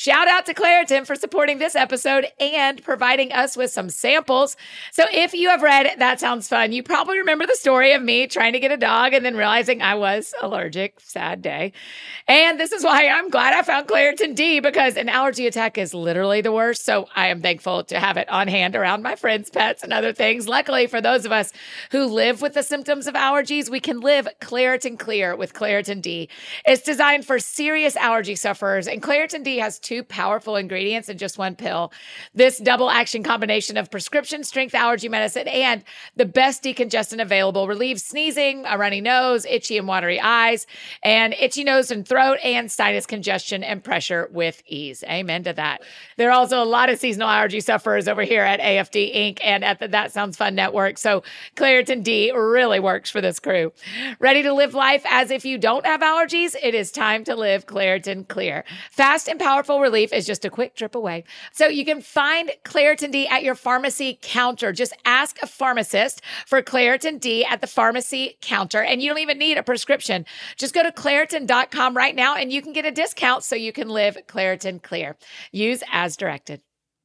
Shout out to Claritin for supporting this episode and providing us with some samples. So if you have read That Sounds Fun, you probably remember the story of me trying to get a dog and then realizing I was allergic. Sad day. And this is why I'm glad I found Claritin D, because an allergy attack is literally the worst. So I am thankful to have it on hand around my friends, pets, and other things. Luckily, for those of us who live with the symptoms of allergies, we can live Claritin Clear with Claritin D. It's designed for serious allergy sufferers, and Claritin D has 2 powerful ingredients in just 1 pill. This double action combination of prescription strength allergy medicine and the best decongestant available relieves sneezing, a runny nose, itchy and watery eyes, and itchy nose and throat, and sinus congestion and pressure with ease. Amen to that. There are also a lot of seasonal allergy sufferers over here at AFD Inc. and at the That Sounds Fun Network. So Claritin D really works for this crew. Ready to live life as if you don't have allergies? It is time to live Claritin Clear. Fast and powerful relief is just a quick trip away. So you can find Claritin D at your pharmacy counter. Just ask a pharmacist for Claritin D at the pharmacy counter, and you don't even need a prescription. Just go to Claritin.com right now and you can get a discount so you can live Claritin Clear. Use as directed.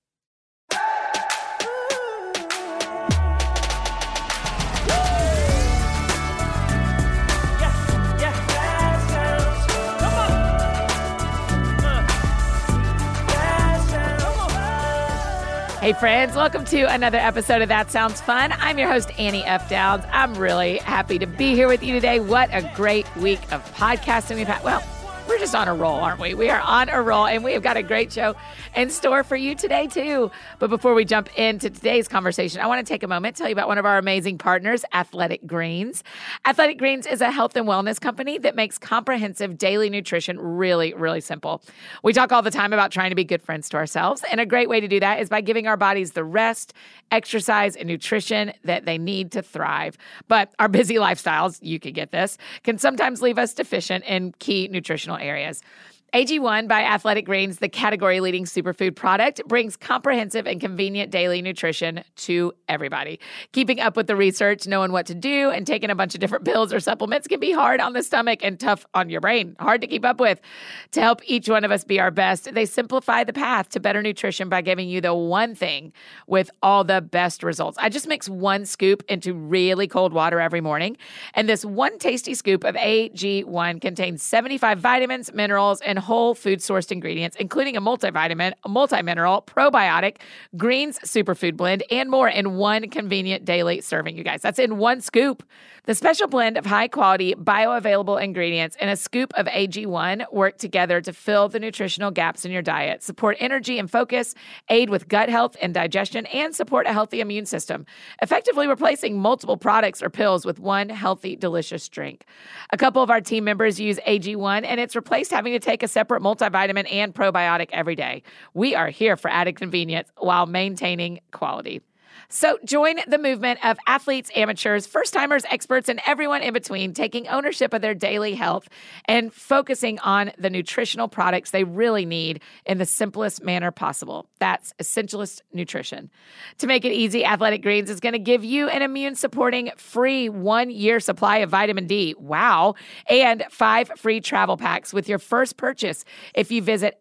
Hey friends, welcome to another episode of That Sounds Fun. I'm your host, Annie F. Downs. I'm really happy to be here with you today. What a great week of podcasting we've had. Well, we're just on a roll, aren't we? We are on a roll, and we have got a great show in store for you today, too. But before we jump into today's conversation, I want to take a moment to tell you about one of our amazing partners, Athletic Greens. Athletic Greens is a health and wellness company that makes comprehensive daily nutrition really, really simple. We talk all the time about trying to be good friends to ourselves, and a great way to do that is by giving our bodies the rest, exercise, and nutrition that they need to thrive. But our busy lifestyles, you could get this, can sometimes leave us deficient in key nutritional areas. AG1 by Athletic Greens, the category-leading superfood product, brings comprehensive and convenient daily nutrition to everybody. Keeping up with the research, knowing what to do, and taking a bunch of different pills or supplements can be hard on the stomach and tough on your brain. Hard to keep up with. To help each one of us be our best, they simplify the path to better nutrition by giving you the one thing with all the best results. I just mix 1 scoop into really cold water every morning, and this one tasty scoop of AG1 contains 75 vitamins, minerals, and whole food-sourced ingredients, including a multivitamin, a multi-mineral, probiotic, greens superfood blend, and more in 1 convenient daily serving, you guys. That's in 1 scoop. The special blend of high-quality, bioavailable ingredients and a scoop of AG1 work together to fill the nutritional gaps in your diet, support energy and focus, aid with gut health and digestion, and support a healthy immune system, effectively replacing multiple products or pills with 1 healthy, delicious drink. A couple of our team members use AG1, and it's replaced having to take a separate multivitamin and probiotic every day. We are here for added convenience while maintaining quality. So join the movement of athletes, amateurs, first-timers, experts, and everyone in between taking ownership of their daily health and focusing on the nutritional products they really need in the simplest manner possible. That's Essentialist Nutrition. To make it easy, Athletic Greens is going to give you an immune-supporting free 1-year supply of vitamin D. Wow. And 5 free travel packs with your first purchase if you visit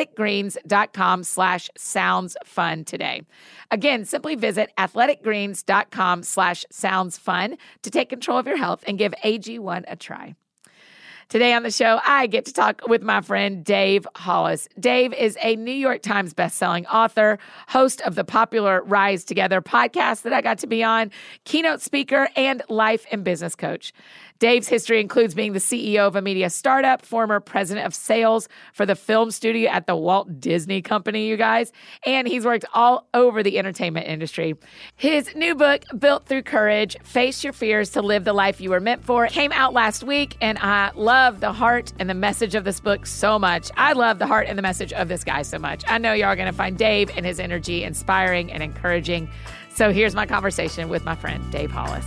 athleticgreens.com/soundsfun today. Again, simply visit athleticgreens.com/soundsfun to take control of your health and give AG1 a try. Today on the show, I get to talk with my friend Dave Hollis. Dave is a New York Times bestselling author, host of the popular Rise Together podcast that I got to be on, keynote speaker, and life and business coach. Dave's history includes being the CEO of a media startup, former president of sales for the film studio at the Walt Disney Company, you guys, and he's worked all over the entertainment industry. His new book, Built Through Courage, Face Your Fears to Live the Life You Were Meant For, came out last week, and I love the heart and the message of this book so much. I love the heart and the message of this guy so much. I know y'all are going to find Dave and his energy inspiring and encouraging. So here's my conversation with my friend Dave Hollis.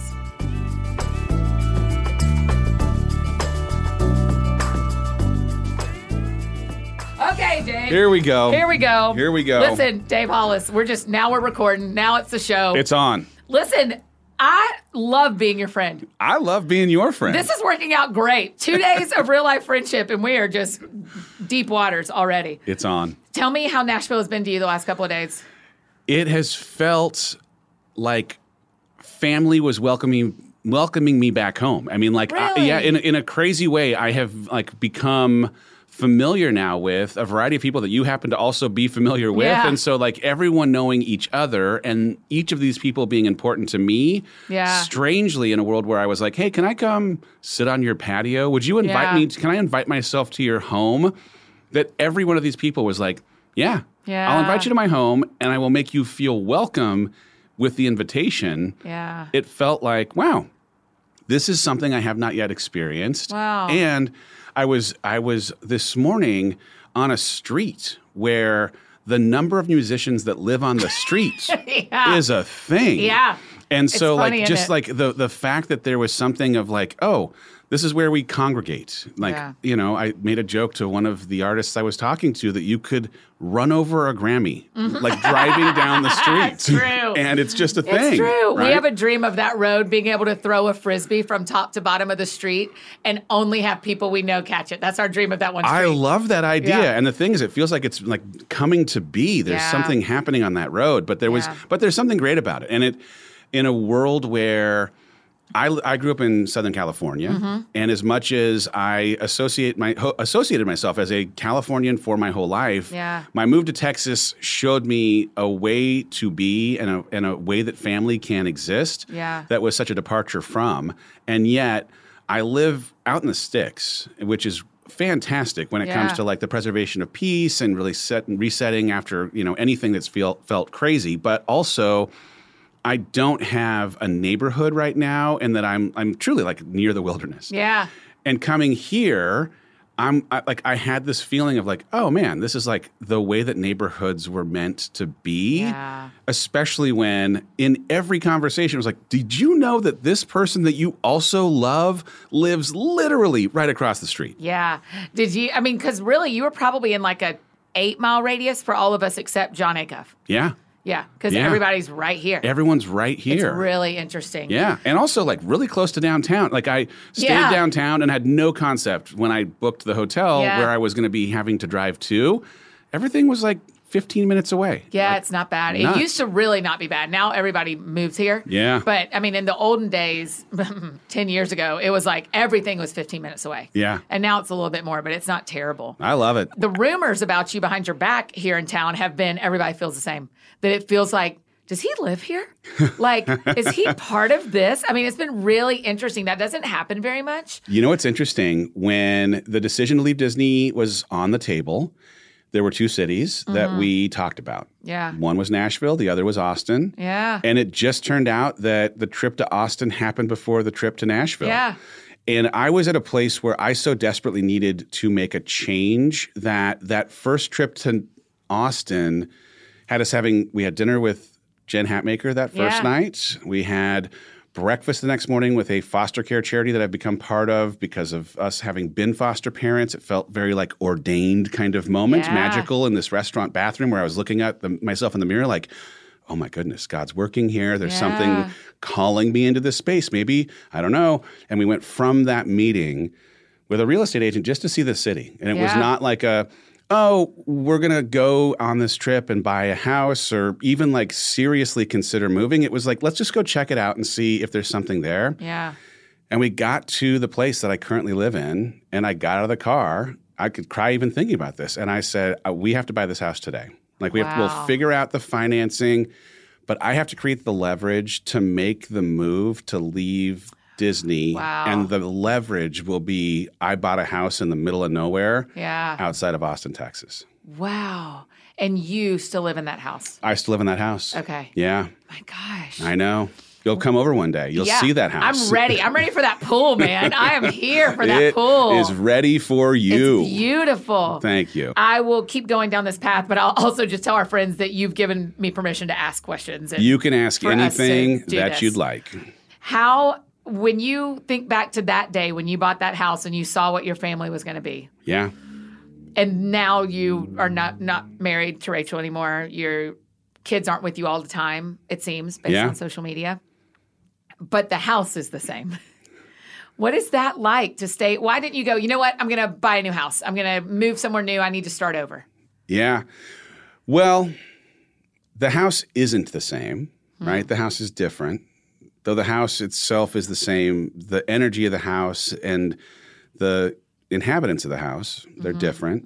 Okay, Dave. Here we go. Listen, Dave Hollis, we're recording. Now it's the show. It's on. Listen, I love being your friend. I love being your friend. This is working out great. 2 days of real life friendship, and we are just deep waters already. It's on. Tell me how Nashville has been to you the last couple of days. It has felt like family was welcoming me back home. I mean, like, Really? in a crazy way, I have like become familiar now with a variety of people that you happen to also be familiar with. Yeah. And so like everyone knowing each other and each of these people being important to me, strangely in a world where I was like, hey, can I come sit on your patio? Would you invite me? Can I invite myself to your home? That every one of these people was like, yeah, I'll invite you to my home and I will make you feel welcome with the invitation. Yeah. It felt like, wow, this is something I have not yet experienced. Wow. And I was this morning on a street where the number of musicians that live on the street is a thing. Yeah. And so funny, like just like the fact that there was something of like, oh, this is where we congregate. Like, you know, I made a joke to one of the artists I was talking to that you could run over a Grammy, like driving down the street. It's true. And it's just a thing. It's true. Right? We have a dream of that road being able to throw a Frisbee from top to bottom of the street and only have people we know catch it. That's our dream of that one street. I love that idea. Yeah. And the thing is, it feels like it's like coming to be. There's something happening on that road, but there's something great about it. And it, in a world where I grew up in Southern California, and as much as I associated myself as a Californian for my whole life, my move to Texas showed me a way to be and a way that family can exist that was such a departure from. And yet I live out in the sticks, which is fantastic when it comes to like the preservation of peace and really resetting after, you know, anything that's felt crazy, but also I don't have a neighborhood right now, and that I'm truly like near the wilderness. Yeah. And coming here, I had this feeling of like, oh man, this is like the way that neighborhoods were meant to be. Yeah. Especially when in every conversation it was like, did you know that this person that you also love lives literally right across the street? Yeah. Did you? I mean, because really, you were probably in like a 8-mile radius for all of us except John Acuff. Yeah. Yeah, because everybody's right here. Everyone's right here. It's really interesting. Yeah, and also like really close to downtown. Like I stayed downtown and had no concept when I booked the hotel where I was going to be having to drive to. Everything was like 15 minutes away. Yeah, like, it's not bad. nuts. It used to really not be bad. Now everybody moves here. Yeah. But I mean, in the olden days, 10 years ago, it was like everything was 15 minutes away. Yeah. And now it's a little bit more, but it's not terrible. I love it. The rumors about you behind your back here in town have been everybody feels the same. That it feels like, does he live here? Like, is he part of this? I mean, it's been really interesting. That doesn't happen very much. You know what's interesting? When the decision to leave Disney was on the table, there were two cities that we talked about. Yeah. One was Nashville. The other was Austin. Yeah. And it just turned out that the trip to Austin happened before the trip to Nashville. Yeah. And I was at a place where I so desperately needed to make a change that first trip to Austin had us we had dinner with Jen Hatmaker that first night. We had breakfast the next morning with a foster care charity that I've become part of because of us having been foster parents. It felt very like ordained kind of moment, magical in this restaurant bathroom where I was looking at myself in the mirror like, oh my goodness, God's working here. There's something calling me into this space. Maybe, I don't know. And we went from that meeting with a real estate agent just to see the city. And it was not like we're going to go on this trip and buy a house or even like seriously consider moving. It was like, let's just go check it out and see if there's something there. Yeah. And we got to the place that I currently live in, and I got out of the car. I could cry even thinking about this. And I said, we have to buy this house today. Like we'll figure out the financing, but I have to create the leverage to make the move to leave Disney. Wow. And the leverage will be I bought a house in the middle of nowhere outside of Austin, Texas. Wow. And you still live in that house? I still live in that house. Okay. Yeah. My gosh. I know. You'll come over one day. You'll see that house. I'm ready. I'm ready for that pool, man. I am here for that pool. It is ready for you. It's beautiful. Thank you. I will keep going down this path, but I'll also just tell our friends that you've given me permission to ask questions. You can ask anything that you'd like. When you think back to that day when you bought that house and you saw what your family was going to be. Yeah. And now you are not married to Rachel anymore. Your kids aren't with you all the time, it seems, based on social media. but the house is the same. What is that like to stay? Why didn't you go, you know what? I'm going to buy a new house. I'm going to move somewhere new. I need to start over. Yeah. Well, the house isn't the same, right? The house is different. Though the house itself is the same, the energy of the house and the inhabitants of the house, they're different.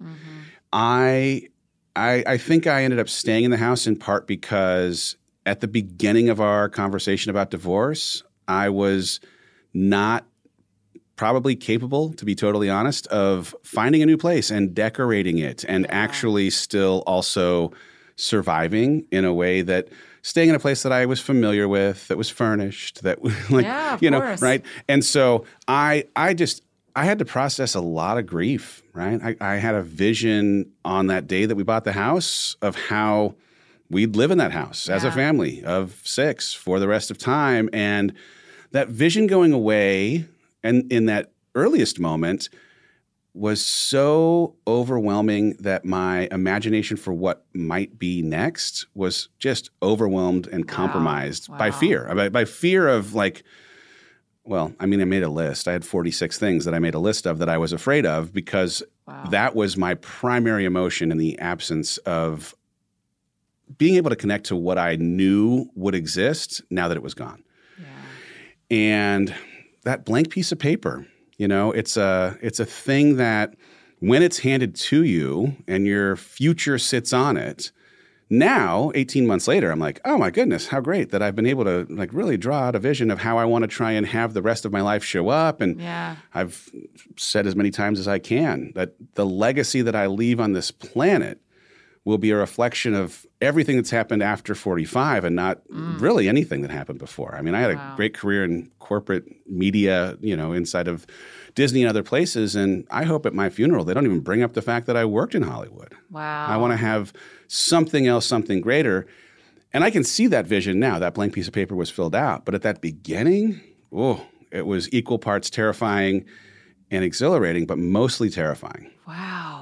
I think I ended up staying in the house in part because at the beginning of our conversation about divorce, I was not probably capable, to be totally honest, of finding a new place and decorating it and actually still also surviving in a way that staying in a place that I was familiar with, that was furnished, that course. right? And so I had to process a lot of grief, right? I had a vision on that day that we bought the house of how we'd live in that house as a family of 6 for the rest of time. And that vision going away and in that earliest moment was so overwhelming that my imagination for what might be next was just overwhelmed and compromised by fear. By fear of like, well, I mean, I made a list. I had 46 things that I made a list of that I was afraid of because that was my primary emotion in the absence of being able to connect to what I knew would exist now that it was gone. Yeah. And that blank piece of paper, it's a thing that when it's handed to you and your future sits on it, now, 18 months later, I'm like, oh my goodness, how great that I've been able to like really draw out a vision of how I want to try and have the rest of my life show up. And I've said as many times as I can that the legacy that I leave on this planet will be a reflection of everything that's happened after 45 and not really anything that happened before. I mean, I had a great career in corporate media, inside of Disney and other places. And I hope at my funeral, they don't even bring up the fact that I worked in Hollywood. Wow. I want to have something else, something greater. And I can see that vision now. That blank piece of paper was filled out. But at that beginning, it was equal parts terrifying and exhilarating, but mostly terrifying. Wow.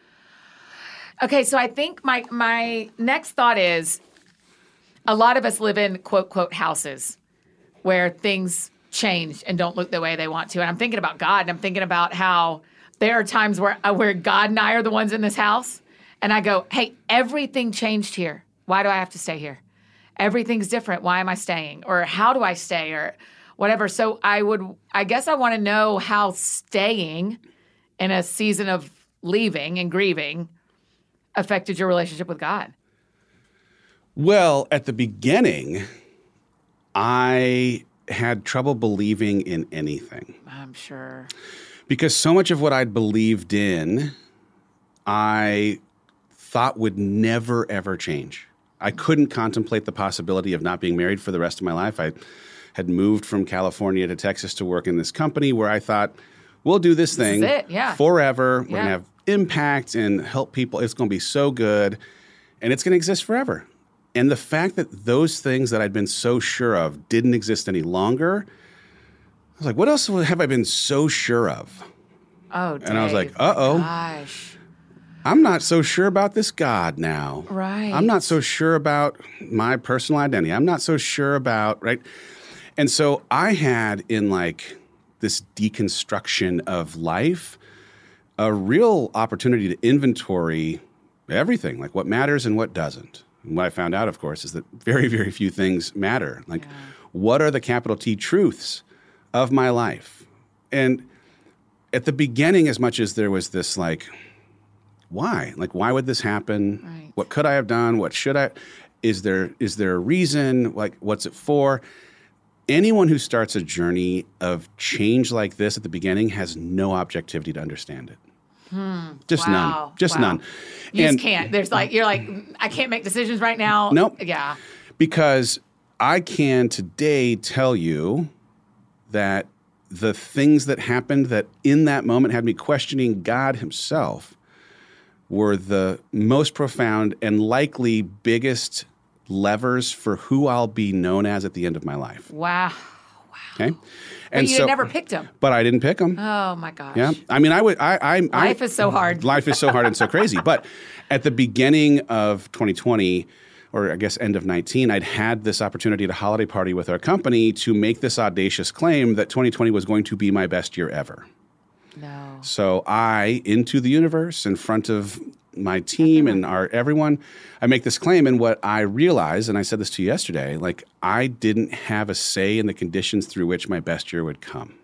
Okay, so I think my next thought is a lot of us live in quote, quote, houses where things change and don't look the way they want to. And I'm thinking about God, and I'm thinking about how there are times where God and I are the ones in this house, and I go, hey, everything changed here. Why do I have to stay here? Everything's different. Why am I staying? Or how do I stay? Or whatever. So I guess I want to know how staying in a season of leaving and grieving affected your relationship with God. Well, at the beginning, I had trouble believing in anything. I'm sure. Because so much of what I'd believed in, I thought would never, ever change. I couldn't contemplate the possibility of not being married for the rest of my life. I had moved from California to Texas to work in this company where I thought, we'll do this thing forever. We're going to have impact and help people. It's going to be so good, and it's going to exist forever. And the fact that those things that I'd been so sure of didn't exist any longer, I was like, what else have I been so sure of? Oh, Dave. And I was like, uh-oh. Gosh. I'm not so sure about this God now. Right. I'm not so sure about my personal identity. I'm not so sure about, right? And so I had in like this deconstruction of life a real opportunity to inventory everything, like what matters and what doesn't. And what I found out, of course, is that very, very few things matter. Like, what are the capital T truths of my life? And at the beginning, as much as there was this like, why? Like, why would this happen? Right. What could I have done? What should I? Is there a reason? Like, what's it for? Anyone who starts a journey of change like this at the beginning has no objectivity to understand it. Just none. Just none. You just can't. There's like, you're like, I can't make decisions right now. Nope. Yeah. Because I can today tell you that the things that happened that in that moment had me questioning God himself were the most profound and likely biggest levers for who I'll be known as at the end of my life. Wow. Okay. But you had never picked them. But I didn't pick them. Oh my gosh. Yeah. I mean, life is so hard. Life is so hard and so crazy. But at the beginning of 2020, or I guess end of 19, I'd had this opportunity at a holiday party with our company to make this audacious claim that 2020 was going to be my best year ever. No. So I, into the universe, in front of my team and everyone, I make this claim. And what I realized, and I said this to you yesterday, like I didn't have a say in the conditions through which my best year would come.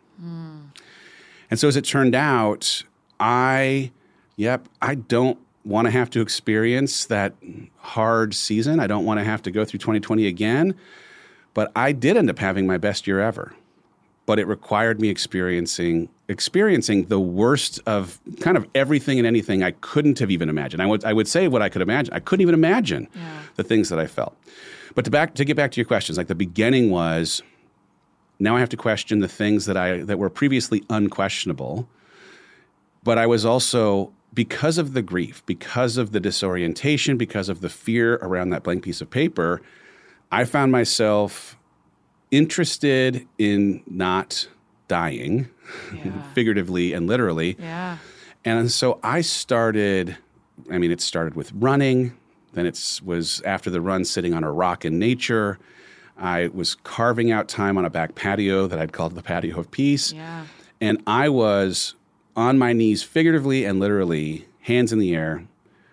And so as it turned out, I don't want to have to experience that hard season. I don't want to have to go through 2020 again. But I did end up having my best year ever. But it required me experiencing the worst of kind of everything and anything I couldn't have even imagined. I would say what I could imagine. I couldn't even imagine the things that I felt. But to get back to your questions, like the beginning was, now I have to question the things that were previously unquestionable. But I was also, because of the grief, because of the disorientation, because of the fear around that blank piece of paper, I found myself interested in not dying, figuratively and literally. Yeah. And so it started with running. Then it was after the run sitting on a rock in nature. I was carving out time on a back patio that I'd called the patio of peace. Yeah. And I was on my knees, figuratively and literally, hands in the air.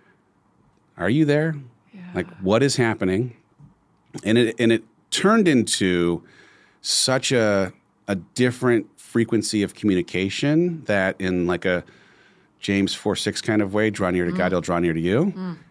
Are you there? Yeah. Like, what is happening? And it turned into such a different frequency of communication that in like a James 4:6 kind of way, draw near to God, he'll draw near to you.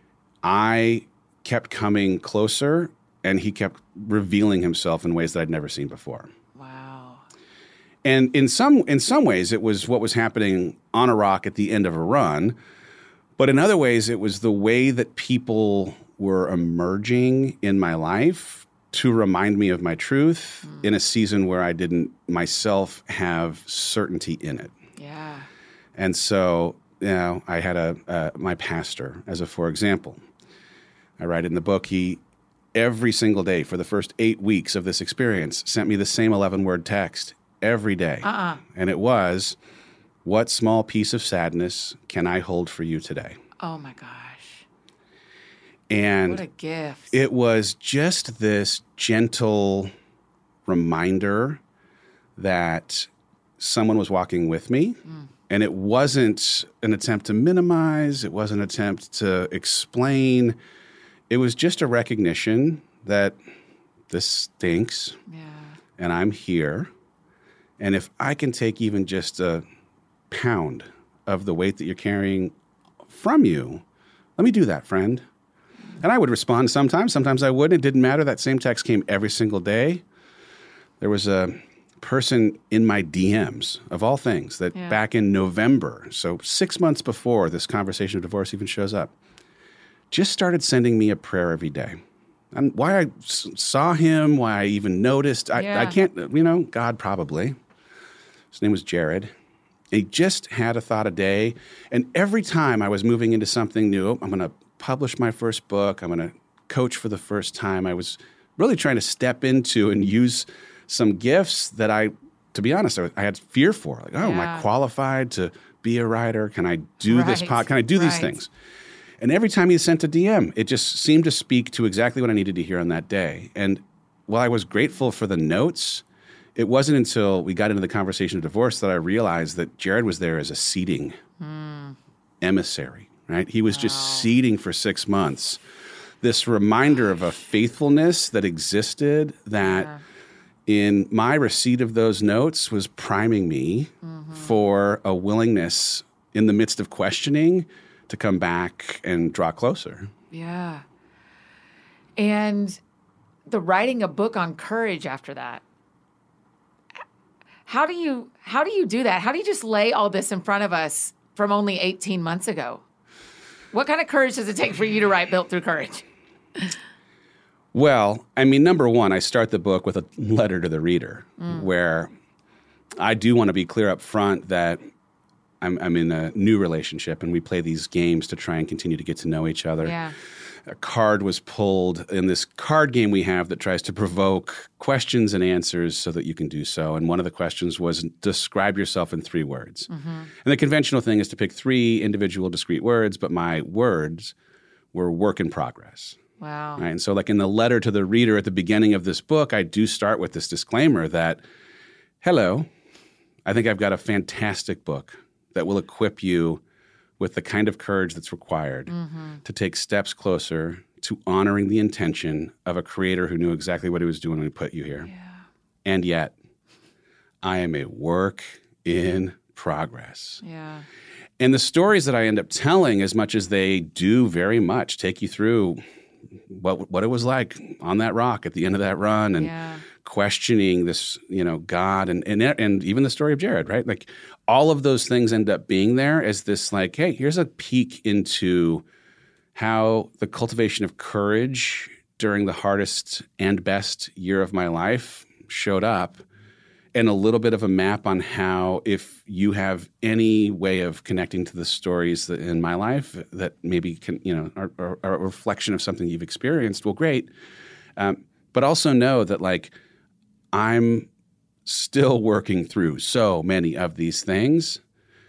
I kept coming closer, and he kept revealing himself in ways that I'd never seen before. Wow. And in some ways, it was what was happening on a rock at the end of a run. But in other ways, it was the way that people were emerging in my life to remind me of my truth in a season where I didn't myself have certainty in it. Yeah. And so, I had my pastor as a for example. I write in the book, he every single day for the first 8 weeks of this experience sent me the same 11-word text every day. And it was, what small piece of sadness can I hold for you today? Oh my gosh. And what a gift. It was just this gentle reminder that someone was walking with me. And it wasn't an attempt to minimize. It wasn't an attempt to explain. It was just a recognition that this stinks. Yeah. And I'm here. And if I can take even just a pound of the weight that you're carrying from you, let me do that, friend. And I would respond sometimes. Sometimes I wouldn't. It didn't matter. That same text came every single day. There was a person in my DMs, of all things, that back in November, so 6 months before this conversation of divorce even shows up, just started sending me a prayer every day. And why I saw him, why I even noticed, I can't, God probably. His name was Jared. And he just had a thought a day. And every time I was moving into something new, I'm going to publish my first book, I'm going to coach for the first time, I was really trying to step into and use some gifts that to be honest, I had fear for. Like, am I qualified to be a writer? Can I do this pod? Can I do these things? And every time he sent a DM, it just seemed to speak to exactly what I needed to hear on that day. And while I was grateful for the notes, it wasn't until we got into the conversation of divorce that I realized that Jared was there as a seeding emissary, right? He was just seeding for 6 months. This reminder of a faithfulness that existed that in my receipt of those notes was priming me for a willingness in the midst of questioning to come back and draw closer. Yeah. And the writing a book on courage after that. How do you do that? How do you just lay all this in front of us from only 18 months ago? What kind of courage does it take for you to write Built Through Courage? Well, I mean, number one, I start the book with a letter to the reader where I do want to be clear up front that I'm in a new relationship and we play these games to try and continue to get to know each other. Yeah. A card was pulled in this card game we have that tries to provoke questions and answers so that you can do so. And one of the questions was, describe yourself in 3 words. And the conventional thing is to pick 3 individual discrete words, but my words were work in progress. Wow. Right? And so like in the letter to the reader at the beginning of this book, I do start with this disclaimer that, hello, I think I've got a fantastic book that will equip you with the kind of courage that's required to take steps closer to honoring the intention of a creator who knew exactly what he was doing when he put you here. Yeah. And yet, I am a work in progress. Yeah. And the stories that I end up telling, as much as they do very much take you through what it was like on that rock at the end of that run and questioning this, God and even the story of Jared, right? Like all of those things end up being there as this like, hey, here's a peek into how the cultivation of courage during the hardest and best year of my life showed up, and a little bit of a map on how, if you have any way of connecting to the stories that in my life that maybe can, are a reflection of something you've experienced, well, great. But also know that like I'm still working through so many of these things.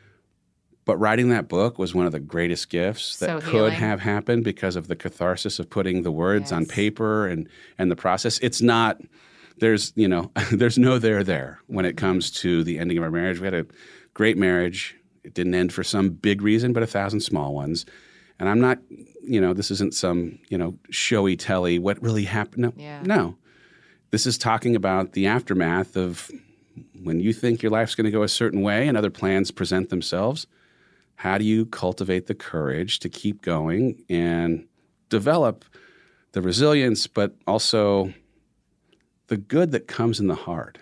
But writing that book was one of the greatest gifts that could have happened because of the catharsis of putting the words on paper and the process. It's not. There's no there when it comes to the ending of our marriage. We had a great marriage. It didn't end for some big reason, but 1,000 small ones. And I'm not, this isn't some, showy telly what really happened. No. This is talking about the aftermath of when you think your life's going to go a certain way and other plans present themselves. How do you cultivate the courage to keep going and develop the resilience, but also the good that comes in the hard?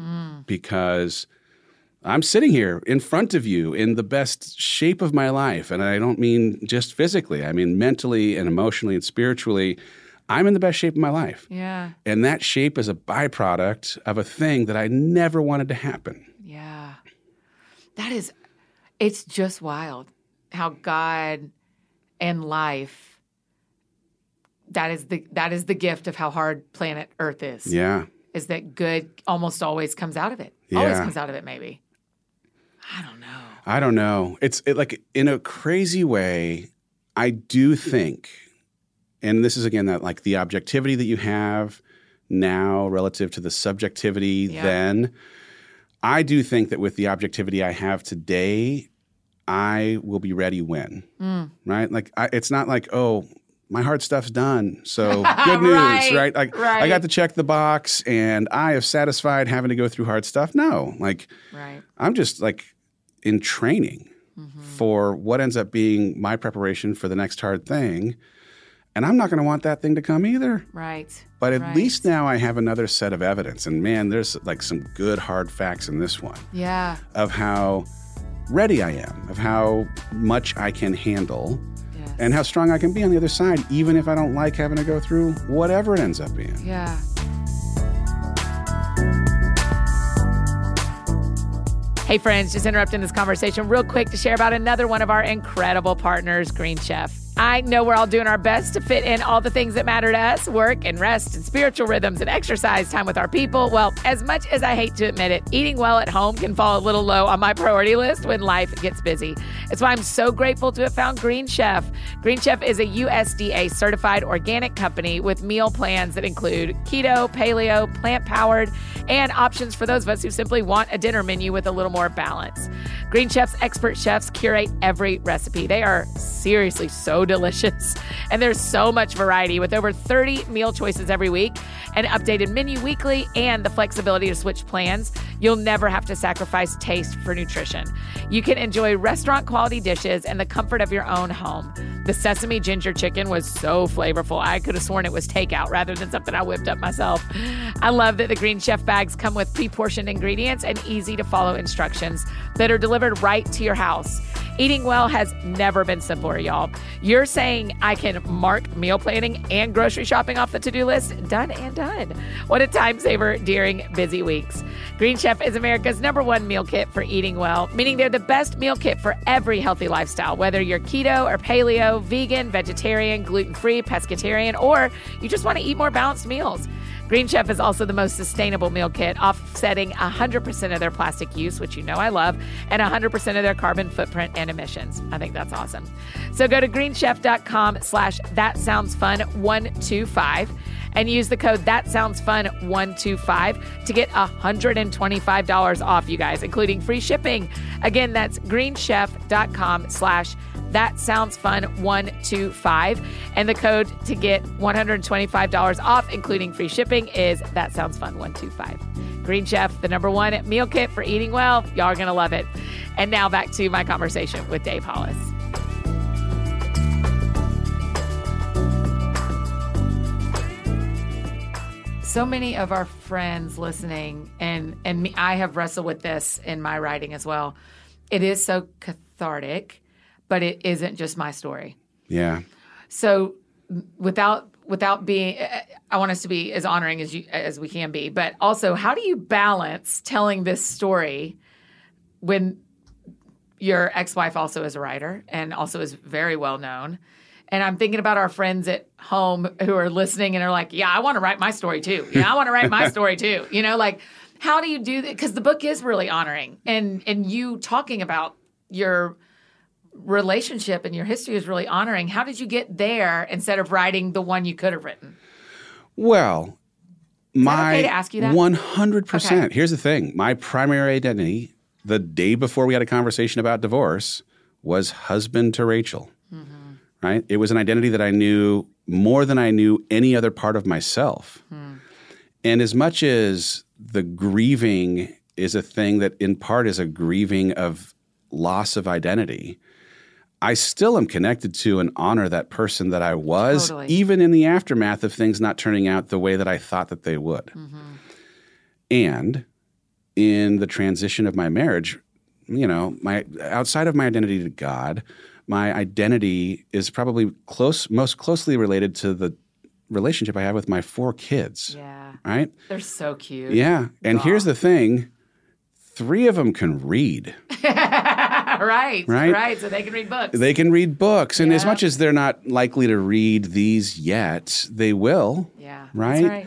Because I'm sitting here in front of you in the best shape of my life. And I don't mean just physically. I mean mentally and emotionally and spiritually. I'm in the best shape of my life. Yeah. And that shape is a byproduct of a thing that I never wanted to happen. Yeah. It's just wild how God and life, that is the gift of how hard planet Earth is. Yeah. Is that good almost always comes out of it. Yeah. Always comes out of it, maybe. I don't know. It's like in a crazy way, I do think, and this is again that like the objectivity that you have now relative to the subjectivity then, I do think that with the objectivity I have today, I will be ready when, right? Like it's not like, oh, my hard stuff's done. So good news, right? Like I got to check the box and I have satisfied having to go through hard stuff. No, like I'm just like in training for what ends up being my preparation for the next hard thing. And I'm not going to want that thing to come either. Right. But at least now I have another set of evidence. And man, there's like some good hard facts in this one. Yeah. Of how ready I am, of how much I can handle. And how strong I can be on the other side, even if I don't like having to go through whatever it ends up being. Yeah. Hey, friends, just interrupting this conversation real quick to share about another one of our incredible partners, Green Chef. I know we're all doing our best to fit in all the things that matter to us, work and rest and spiritual rhythms and exercise, time with our people. Well, as much as I hate to admit it, eating well at home can fall a little low on my priority list when life gets busy. It's why I'm so grateful to have found Green Chef. Green Chef is a USDA certified organic company with meal plans that include keto, paleo, plant-powered, and options for those of us who simply want a dinner menu with a little more balance. Green Chef's expert chefs curate every recipe. They are seriously so delicious. And there's so much variety with over 30 meal choices every week, an updated menu weekly, and the flexibility to switch plans. You'll never have to sacrifice taste for nutrition. You can enjoy restaurant quality dishes in the comfort of your own home. The sesame ginger chicken was so flavorful. I could have sworn it was takeout rather than something I whipped up myself. I love that the Green Chef bags come with pre-portioned ingredients and easy to follow instructions that are delivered right to your house. Eating well has never been simpler, y'all. You're saying I can mark meal planning and grocery shopping off the to-do list? Done and done. What a time saver during busy weeks. Green Chef is America's #1 meal kit for eating well, meaning they're the best meal kit for every healthy lifestyle, whether you're keto or paleo, vegan, vegetarian, gluten-free, pescatarian, or you just want to eat more balanced meals. Green Chef is also the most sustainable meal kit, offsetting 100% of their plastic use, which you know I love, and 100% of their carbon footprint and emissions. I think that's awesome. So go to greenchef.com/thatsoundsfun125 and use the code thatsoundsfun125 to get $125 off, you guys, including free shipping. Again, that's greenchef.com/thatsoundsfun125. And the code to get $125 off, including free shipping, is thatsoundsfun125. Green Chef, the #1 meal kit for eating well. Y'all are going to love it. And now back to my conversation with Dave Hollis. So many of our friends listening, and me, I have wrestled with this in my writing as well. It is so cathartic, but it isn't just my story. Yeah. So without being, I want us to be as honoring as we can be, but also, how do you balance telling this story when your ex-wife also is a writer and also is very well known? And I'm thinking about our friends at home who are listening and are like, yeah, I want to write my story too. Yeah, I want to write my story too. You know, like, how do you do that? Because the book is really honoring. And you talking about your relationship and your history is really honoring. How did you get there instead of writing the one you could have written? Well, is that okay to ask you that? 100%. Okay. Here's the thing. My primary identity, the day before we had a conversation about divorce, was husband to Rachel. Right? It was an identity that I knew more than I knew any other part of myself. And as much as the grieving is a thing that in part is a grieving of loss of identity, I still am connected to and honor that person that I was, Totally. even in the aftermath of things not turning out the way that I thought that they would. And in the transition of my marriage, you know, outside of my identity to God, my identity is probably most closely related to the relationship I have with my 4 kids. Yeah. Right? They're so cute. Yeah. And here's the thing. 3 of them can read. Right. So they can read books. They can read books. And as Yeah. much as they're not likely to read these yet, they will. Yeah. Right? That's right.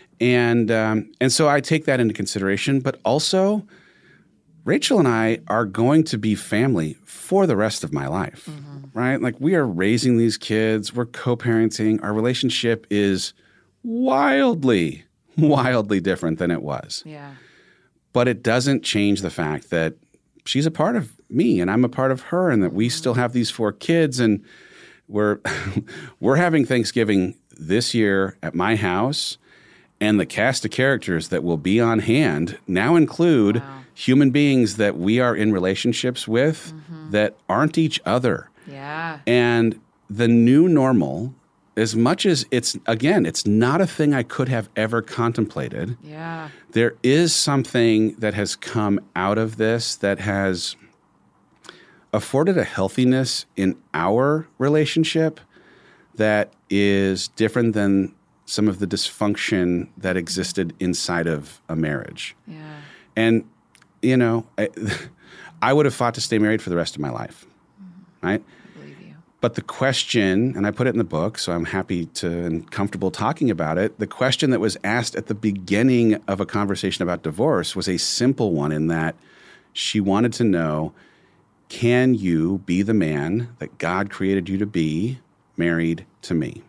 And so I take that into consideration. But also, Rachel and I are going to be family for the rest of my life, right? Like, we are raising these kids. We're co-parenting. Our relationship is wildly, wildly different than it was. Yeah. But it doesn't change the fact that she's a part of me and I'm a part of her, and that we still have these 4 kids, and we're we're having Thanksgiving this year at my house, and the cast of characters that will be on hand now include human beings that we are in relationships with that aren't each other. Yeah. And the new normal, as much as it's not a thing I could have ever contemplated. Yeah. There is something that has come out of this that has afforded a healthiness in our relationship that is different than some of the dysfunction that existed inside of a marriage. Yeah. And, you know, I would have fought to stay married for the rest of my life, right? I believe you. But the question, and I put it in the book, so I'm happy to and comfortable talking about it, the question that was asked at the beginning of a conversation about divorce was a simple one, in that she wanted to know, can you be the man that God created you to be, married to me?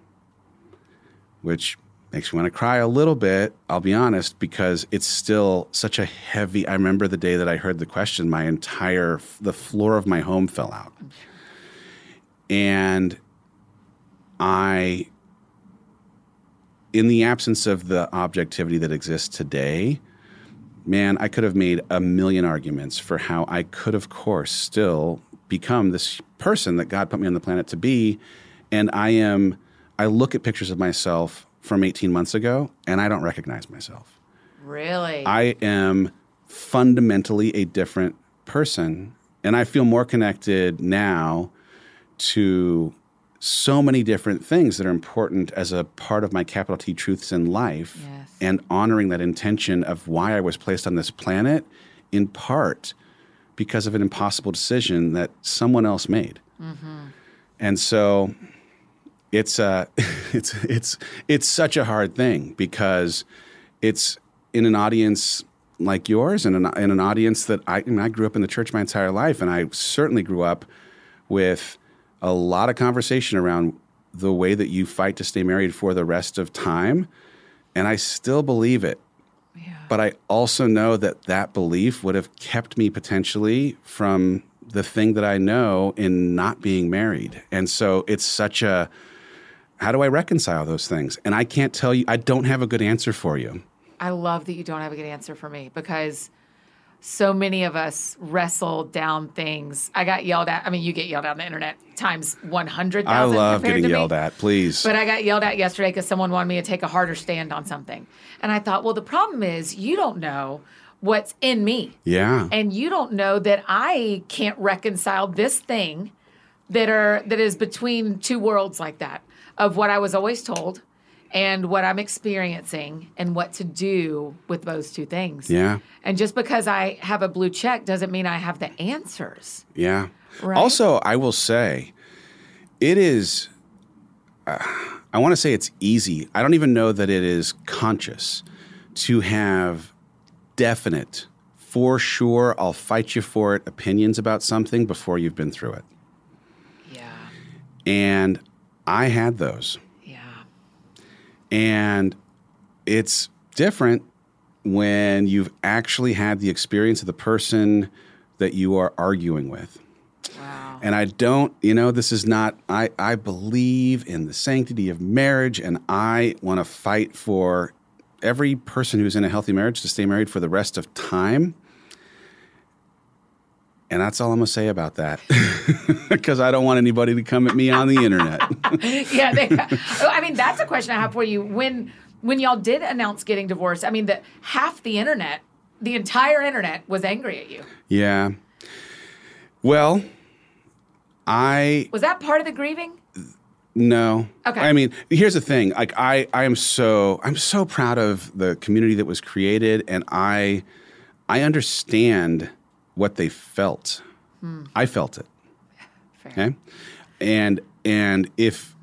Which makes me want to cry a little bit, I'll be honest, because it's still such a heavy. I remember the day that I heard the question, the floor of my home fell out. And in the absence of the objectivity that exists today, man, I could have made a million arguments for how I could, of course, still become this person that God put me on the planet to be. And I look at pictures of myself from 18 months ago, and I don't recognize myself. Really? I am fundamentally a different person, and I feel more connected now to so many different things that are important as a part of my capital T truths in life. Yes. And honoring that intention of why I was placed on this planet, in part because of an impossible decision that someone else made. And so it's it's such a hard thing because it's in an audience like yours and in an audience that I grew up in the church my entire life, and I certainly grew up with a lot of conversation around the way that you fight to stay married for the rest of time, and I still believe it. Yeah. But I also know that belief would have kept me potentially from the thing that I know in not being married. And so it's such a, how do I reconcile those things? And I can't tell you, I don't have a good answer for you. I love that you don't have a good answer for me because so many of us wrestle down things. I got yelled at. I mean, you get yelled at on the internet times 100,000. I love getting yelled at, please. But I got yelled at yesterday because someone wanted me to take a harder stand on something. And I thought, well, the problem is you don't know what's in me. Yeah. And you don't know that I can't reconcile this thing that is between two worlds like that, of what I was always told and what I'm experiencing and what to do with those two things. Yeah. And just because I have a blue check doesn't mean I have the answers. Yeah. Right? Also, I will say, it is, I want to say it's easy. I don't even know that it is conscious to have definite, for sure, I'll fight you for it, opinions about something before you've been through it. Yeah. And I had those. And it's different when you've actually had the experience of the person that you are arguing with. Wow. And I don't, this is not, I believe in the sanctity of marriage, and I want to fight for every person who's in a healthy marriage to stay married for the rest of time. And that's all I'm going to say about that, because I don't want anybody to come at me on the internet. Yeah, I mean, that's a question I have for you. When y'all did announce getting divorced, I mean, half the internet, the entire internet was angry at you. Yeah. Well, Was that part of the grieving? No. Okay. I mean, here's the thing. Like, I'm so proud of the community that was created, and I understand what they felt. I felt it. Fair. Okay? And if,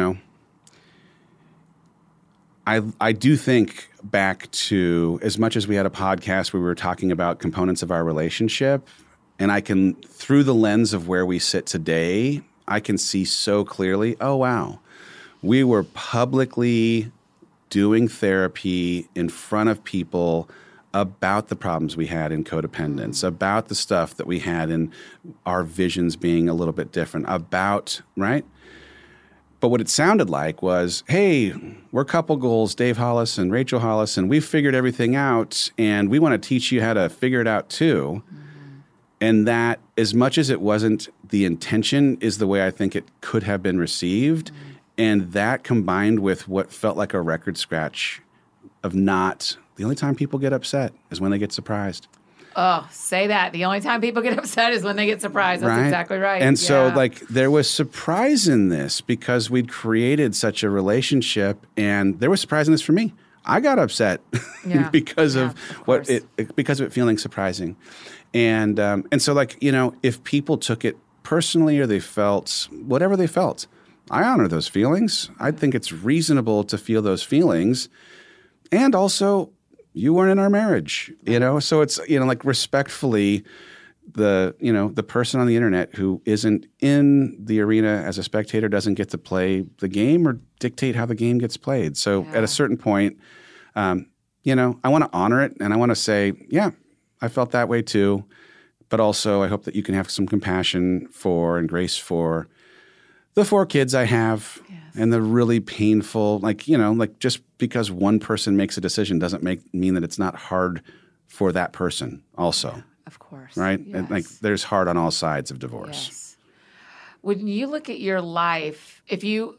I do think back to, as much as we had a podcast where we were talking about components of our relationship, and I can, through the lens of where we sit today, I can see so clearly, oh, wow, we were publicly doing therapy in front of people about the problems we had in codependence, about the stuff that we had in our visions being a little bit different, right? But what it sounded like was, hey, we're couple goals, Dave Hollis and Rachel Hollis, and we've figured everything out, and we want to teach you how to figure it out too. Mm-hmm. And that, as much as it wasn't the intention, is the way I think it could have been received. Mm-hmm. And that, combined with what felt like a record scratch of not... The only time people get upset is when they get surprised. Oh, say that. The only time people get upset is when they get surprised. That's exactly right. And so, there was surprise in this because we'd created such a relationship, and there was surprise in this for me. I got upset because of it feeling surprising. And so, if people took it personally or they felt whatever they felt, I honor those feelings. I think it's reasonable to feel those feelings. And also, you weren't in our marriage, So it's, respectfully, the person on the internet who isn't in the arena as a spectator doesn't get to play the game or dictate how the game gets played. So at a certain point, I want to honor it, and I want to say, yeah, I felt that way too. But also, I hope that you can have some compassion for and grace for the 4 kids I have, and the really painful, just because one person makes a decision doesn't mean that it's not hard for that person also. Yeah, of course. Right? Yes. And, there's hard on all sides of divorce. Yes. When you look at your life, if you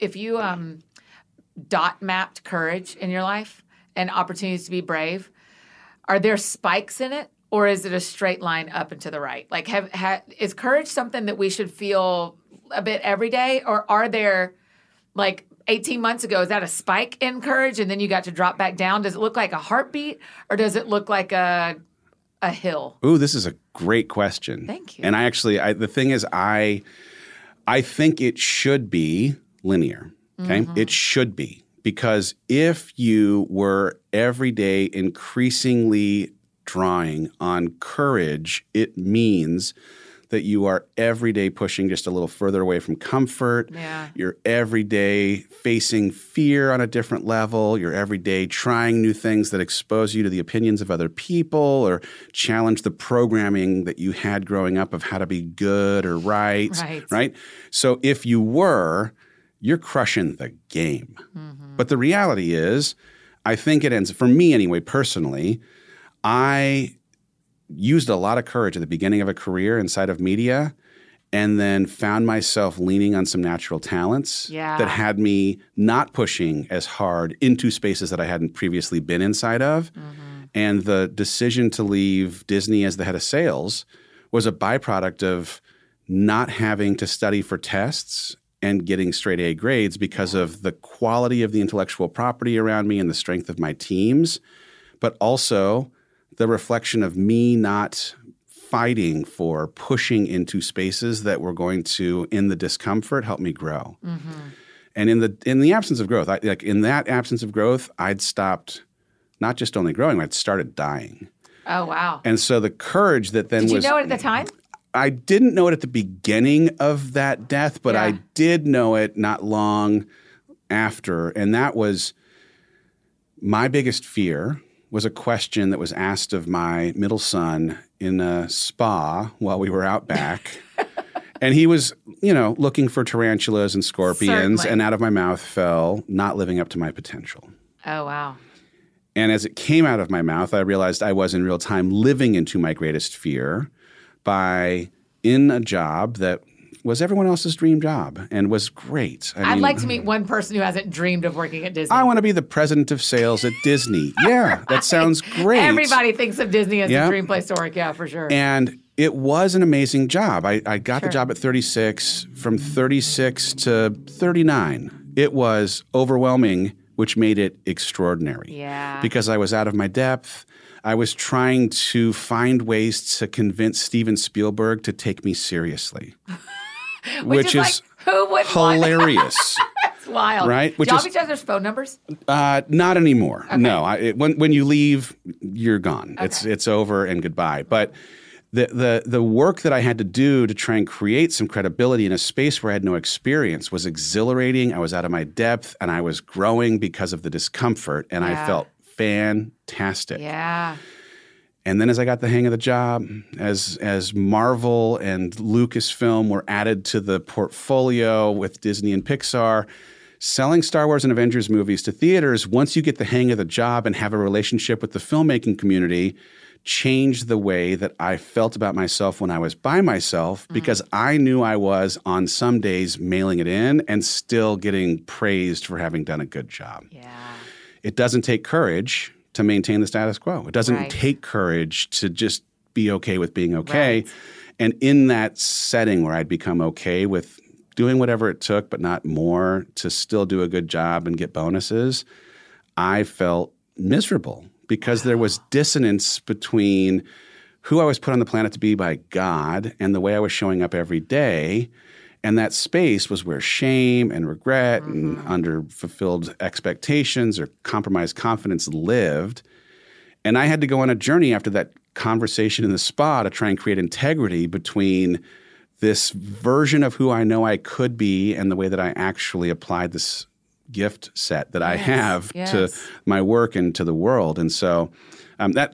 dot mapped courage in your life and opportunities to be brave, are there spikes in it, or is it a straight line up and to the right? Like, is courage something that we should feel a bit every day, or are there, 18 months ago, is that a spike in courage and then you got to drop back down? Does it look like a heartbeat, or does it look like a hill? Ooh, this is a great question. Thank you. And the thing is, I think it should be linear. Okay? It should be. Because if you were every day increasingly drawing on courage, it means that you are every day pushing just a little further away from comfort. Yeah. You're every day facing fear on a different level. You're every day trying new things that expose you to the opinions of other people or challenge the programming that you had growing up of how to be good or right. Right? So if you were, you're crushing the game. But the reality is, I think it ends, for me anyway, personally, I used a lot of courage at the beginning of a career inside of media and then found myself leaning on some natural talents that had me not pushing as hard into spaces that I hadn't previously been inside of. And the decision to leave Disney as the head of sales was a byproduct of not having to study for tests and getting straight A grades because of the quality of the intellectual property around me and the strength of my teams, but also the reflection of me not fighting for pushing into spaces that were going to, in the discomfort, help me grow. And in the absence of growth, in that absence of growth, I'd stopped not just only growing, I'd started dying. Oh, wow. And so the courage that then Did was— you know it at the time? I didn't know it at the beginning of that death, but I did know it not long after. And that was my biggest fear was a question that was asked of my middle son in a spa while we were out back. And he was, looking for tarantulas and scorpions. Certainly. And out of my mouth fell, not living up to my potential. Oh, wow. And as it came out of my mouth, I realized I was in real time living into my greatest fear by in a job that was everyone else's dream job and was great. I'd like to meet one person who hasn't dreamed of working at Disney. I want to be the president of sales at Disney. Yeah, that sounds great. Everybody thinks of Disney as a dream place to work. Yeah, for sure. And it was an amazing job. I got the job at 36. From 36 to 39, it was overwhelming, which made it extraordinary. Yeah. Because I was out of my depth. I was trying to find ways to convince Steven Spielberg to take me seriously. Which is who would hilarious. That's wild. Right? Do y'all have each other's phone numbers? Not anymore. Okay. No. When you leave, you're gone. Okay. It's over and goodbye. But the work that I had to do to try and create some credibility in a space where I had no experience was exhilarating. I was out of my depth and I was growing because of the discomfort, and I felt fantastic. Yeah. And then as I got the hang of the job, as Marvel and Lucasfilm were added to the portfolio with Disney and Pixar, selling Star Wars and Avengers movies to theaters, once you get the hang of the job and have a relationship with the filmmaking community, changed the way that I felt about myself when I was by myself, because I knew I was on some days mailing it in and still getting praised for having done a good job. Yeah. It doesn't take courage to maintain the status quo. It doesn't take courage to just be okay with being okay. Right. And in that setting where I'd become okay with doing whatever it took, but not more, to still do a good job and get bonuses, I felt miserable because there was dissonance between who I was put on the planet to be by God and the way I was showing up every day. And that space was where shame and regret and underfulfilled expectations or compromised confidence lived. And I had to go on a journey after that conversation in the spa to try and create integrity between this version of who I know I could be and the way that I actually applied this gift set that I have to my work and to the world. And so that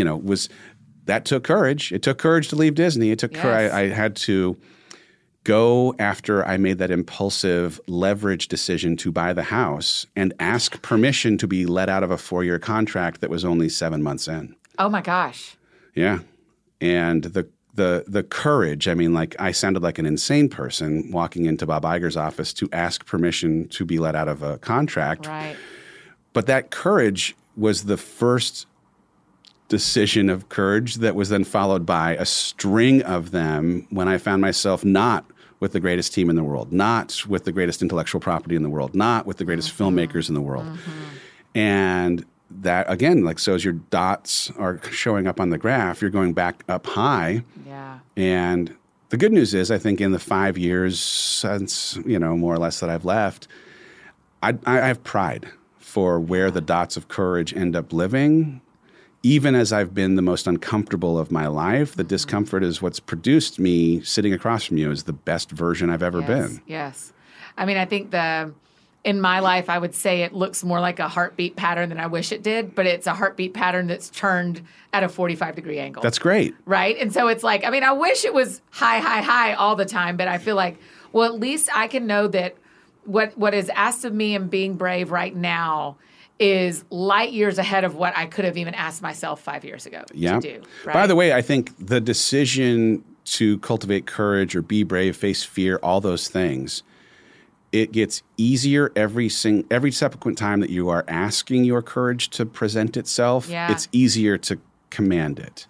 took courage. It took courage to leave Disney. It took courage. I had to go after I made that impulsive leverage decision to buy the house and ask permission to be let out of a 4-year contract that was only 7 months in. Oh my gosh. Yeah. And the courage, I sounded like an insane person walking into Bob Iger's office to ask permission to be let out of a contract. Right. But that courage was the first decision of courage that was then followed by a string of them when I found myself not with the greatest team in the world, not with the greatest intellectual property in the world, not with the greatest filmmakers in the world. And that, again, so as your dots are showing up on the graph, you're going back up high. Yeah. And the good news is, I think in the 5 years since, more or less that I've left, I have pride for where the dots of courage end up living. Even as I've been the most uncomfortable of my life, the discomfort is what's produced me sitting across from you as the best version I've ever been. Yes. I mean, I think in my life, I would say it looks more like a heartbeat pattern than I wish it did, but it's a heartbeat pattern that's turned at a 45-degree angle. That's great. Right? And so it's like, I mean, I wish it was high, high, high all the time, but I feel like, well, at least I can know that what is asked of me in being brave right now is light years ahead of what I could have even asked myself 5 years ago to do. Right? By the way, I think the decision to cultivate courage or be brave, face fear, all those things, it gets easier every subsequent time that you are asking your courage to present itself. Yeah. It's easier to command it.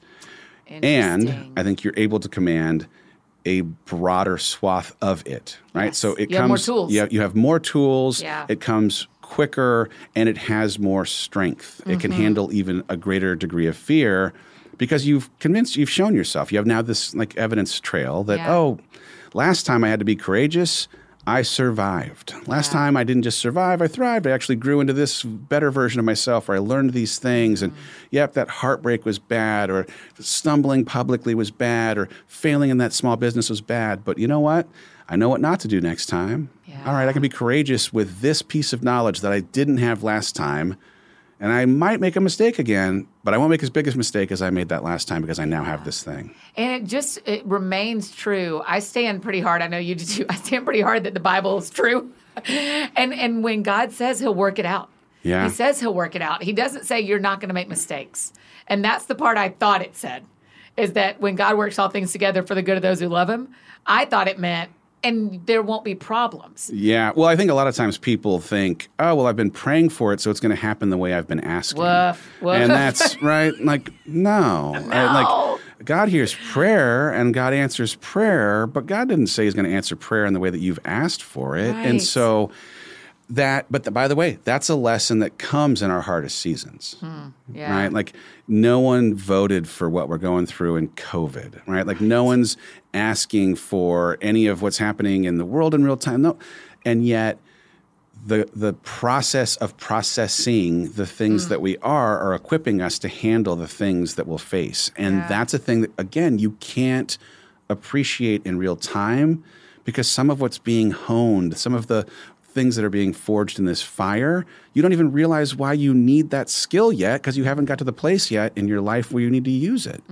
And I think you're able to command a broader swath of it, right? Yes. So it you have more tools. You have more tools. Yeah. It comes quicker, and it has more strength. It can handle even a greater degree of fear because you've shown yourself. You have now this like evidence trail that, last time I had to be courageous, I survived. Last time I didn't just survive, I thrived. I actually grew into this better version of myself where I learned these things. And that heartbreak was bad, or stumbling publicly was bad, or failing in that small business was bad. But you know what? I know what not to do next time. Yeah. All right, I can be courageous with this piece of knowledge that I didn't have last time. And I might make a mistake again, but I won't make as big a mistake as I made that last time because I now have this thing. And it remains true. I stand pretty hard. I know you do too. I stand pretty hard that the Bible is true. And when God says he'll work it out, he says he'll work it out. He doesn't say you're not going to make mistakes. And that's the part I thought it said, is that when God works all things together for the good of those who love him, I thought it meant and there won't be problems. Yeah. Well, I think a lot of times people think, oh, well, I've been praying for it, so it's going to happen the way I've been asking. Woof. And that's right. Like, no. Like, God hears prayer and God answers prayer, but God didn't say he's going to answer prayer in the way that you've asked for it. Right. And so by the way, that's a lesson that comes in our hardest seasons. Right? Like, no one voted for what we're going through in COVID, right? Like, no one's asking for any of what's happening in the world in real time. No. And yet, the process of processing the things that we are equipping us to handle the things that we'll face. And that's a thing that, again, you can't appreciate in real time because some of what's being honed, some of the things that are being forged in this fire, you don't even realize why you need that skill yet because you haven't got to the place yet in your life where you need to use it.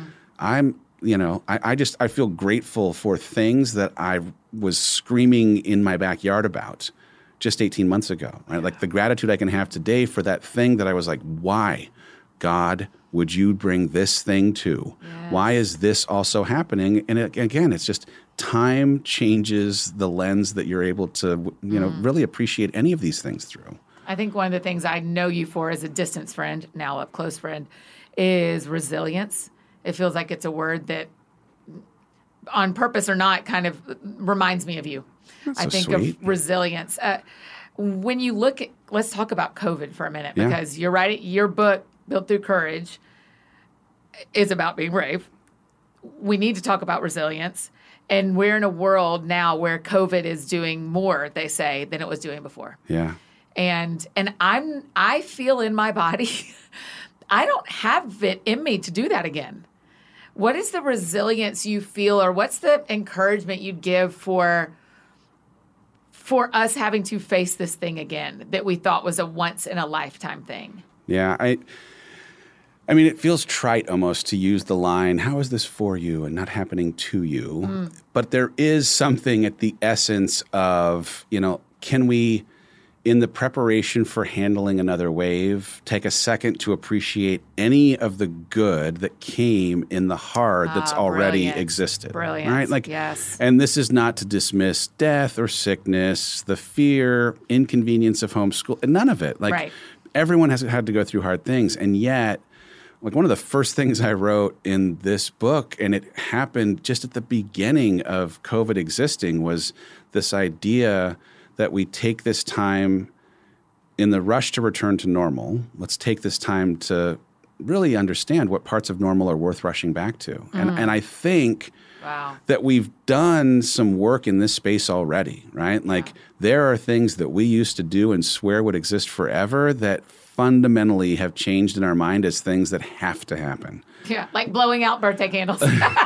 I feel grateful for things that I was screaming in my backyard about just 18 months ago, right? Like the gratitude I can have today for that thing that I was like, why, God, would you bring this thing to? Yes. Why is this also happening? And again, it's just time changes the lens that you're able to, really appreciate any of these things through. I think one of the things I know you for as a distance friend, now a close friend, is resilience. It feels like it's a word that, on purpose or not, kind of reminds me of you. That's I think sweet. of resilience. When you look at, let's talk about COVID for a minute, because you're right. Your book, Built Through Courage, is about being brave. We need to talk about resilience. And we're in a world now where COVID is doing more, they say, than it was doing before. Yeah. And I feel in my body, I don't have it in me to do that again. What is the resilience you feel, or what's the encouragement you'd give for us having to face this thing again that we thought was a once in a lifetime thing? Yeah, I mean, it feels trite almost to use the line, how is this for you and not happening to you? But there is something at the essence of, can we, in the preparation for handling another wave, take a second to appreciate any of the good that came in the hard that's already existed. Brilliant. Right? Like, yes. And this is not to dismiss death or sickness, the fear, inconvenience of homeschool, none of it. Like, everyone has had to go through hard things. And yet, like, one of the first things I wrote in this book, and it happened just at the beginning of COVID existing, was this idea that we take this time in the rush to return to normal. Let's take this time to really understand what parts of normal are worth rushing back to. And I think that we've done some work in this space already, right? Like there are things that we used to do and swear would exist forever that fundamentally have changed in our mind as things that have to happen. Yeah, like blowing out birthday candles. We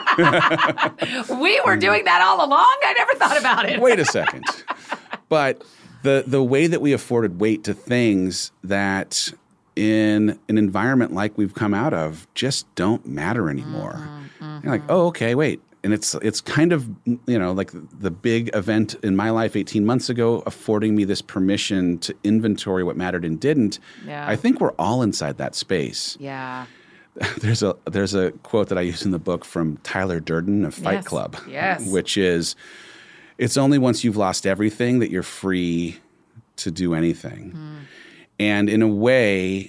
were doing that all along. I never thought about it. Wait a second. But the way that we afforded weight to things that in an environment like we've come out of just don't matter anymore. You're like, oh, okay, wait. And it's kind of, like the big event in my life 18 months ago, affording me this permission to inventory what mattered and didn't. Yeah. I think we're all inside that space. Yeah. There's a quote that I use in the book from Tyler Durden of Fight Club, which is, it's only once you've lost everything that you're free to do anything. And in a way,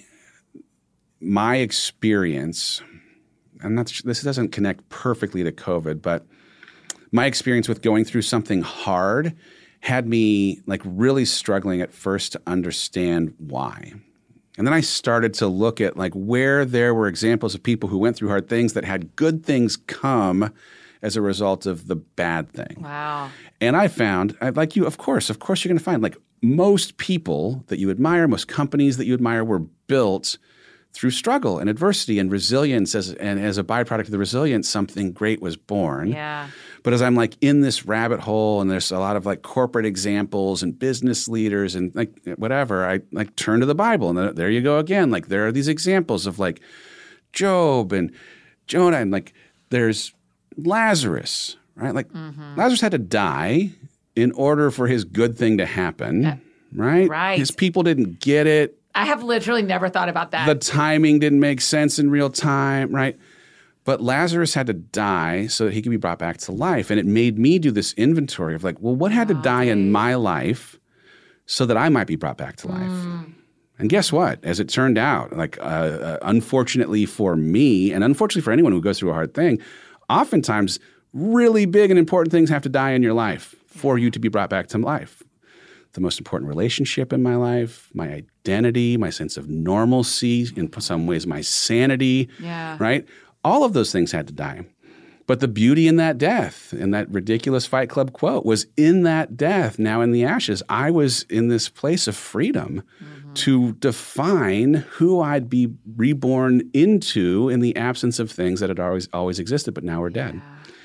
my experience, this doesn't connect perfectly to COVID, but my experience with going through something hard had me like really struggling at first to understand why. And then I started to look at like where there were examples of people who went through hard things that had good things come as a result of the bad thing. Wow. And I found, like you, of course you're going to find like most people that you admire, most companies that you admire were built through struggle and adversity and resilience, and as a byproduct of the resilience, something great was born. Yeah. But as I'm like in this rabbit hole, and there's a lot of like corporate examples and business leaders and like whatever, I like turn to the Bible, and there you go again. Like there are these examples of like Job and Jonah, and like there's Lazarus, right? Like Lazarus had to die in order for his good thing to happen, right? Right. His people didn't get it. I have literally never thought about that. The timing didn't make sense in real time, right? But Lazarus had to die so that he could be brought back to life. And it made me do this inventory of like, well, what had to die in my life so that I might be brought back to life? And guess what? As it turned out, like unfortunately for me, and unfortunately for anyone who goes through a hard thing, oftentimes really big and important things have to die in your life for you to be brought back to life. The most important relationship in my life, my identity, my sense of normalcy, in some ways my sanity, right? All of those things had to die. But the beauty in that death, in that ridiculous Fight Club quote, was in that death, now in the ashes, I was in this place of freedom to define who I'd be reborn into in the absence of things that had always existed, but now are dead.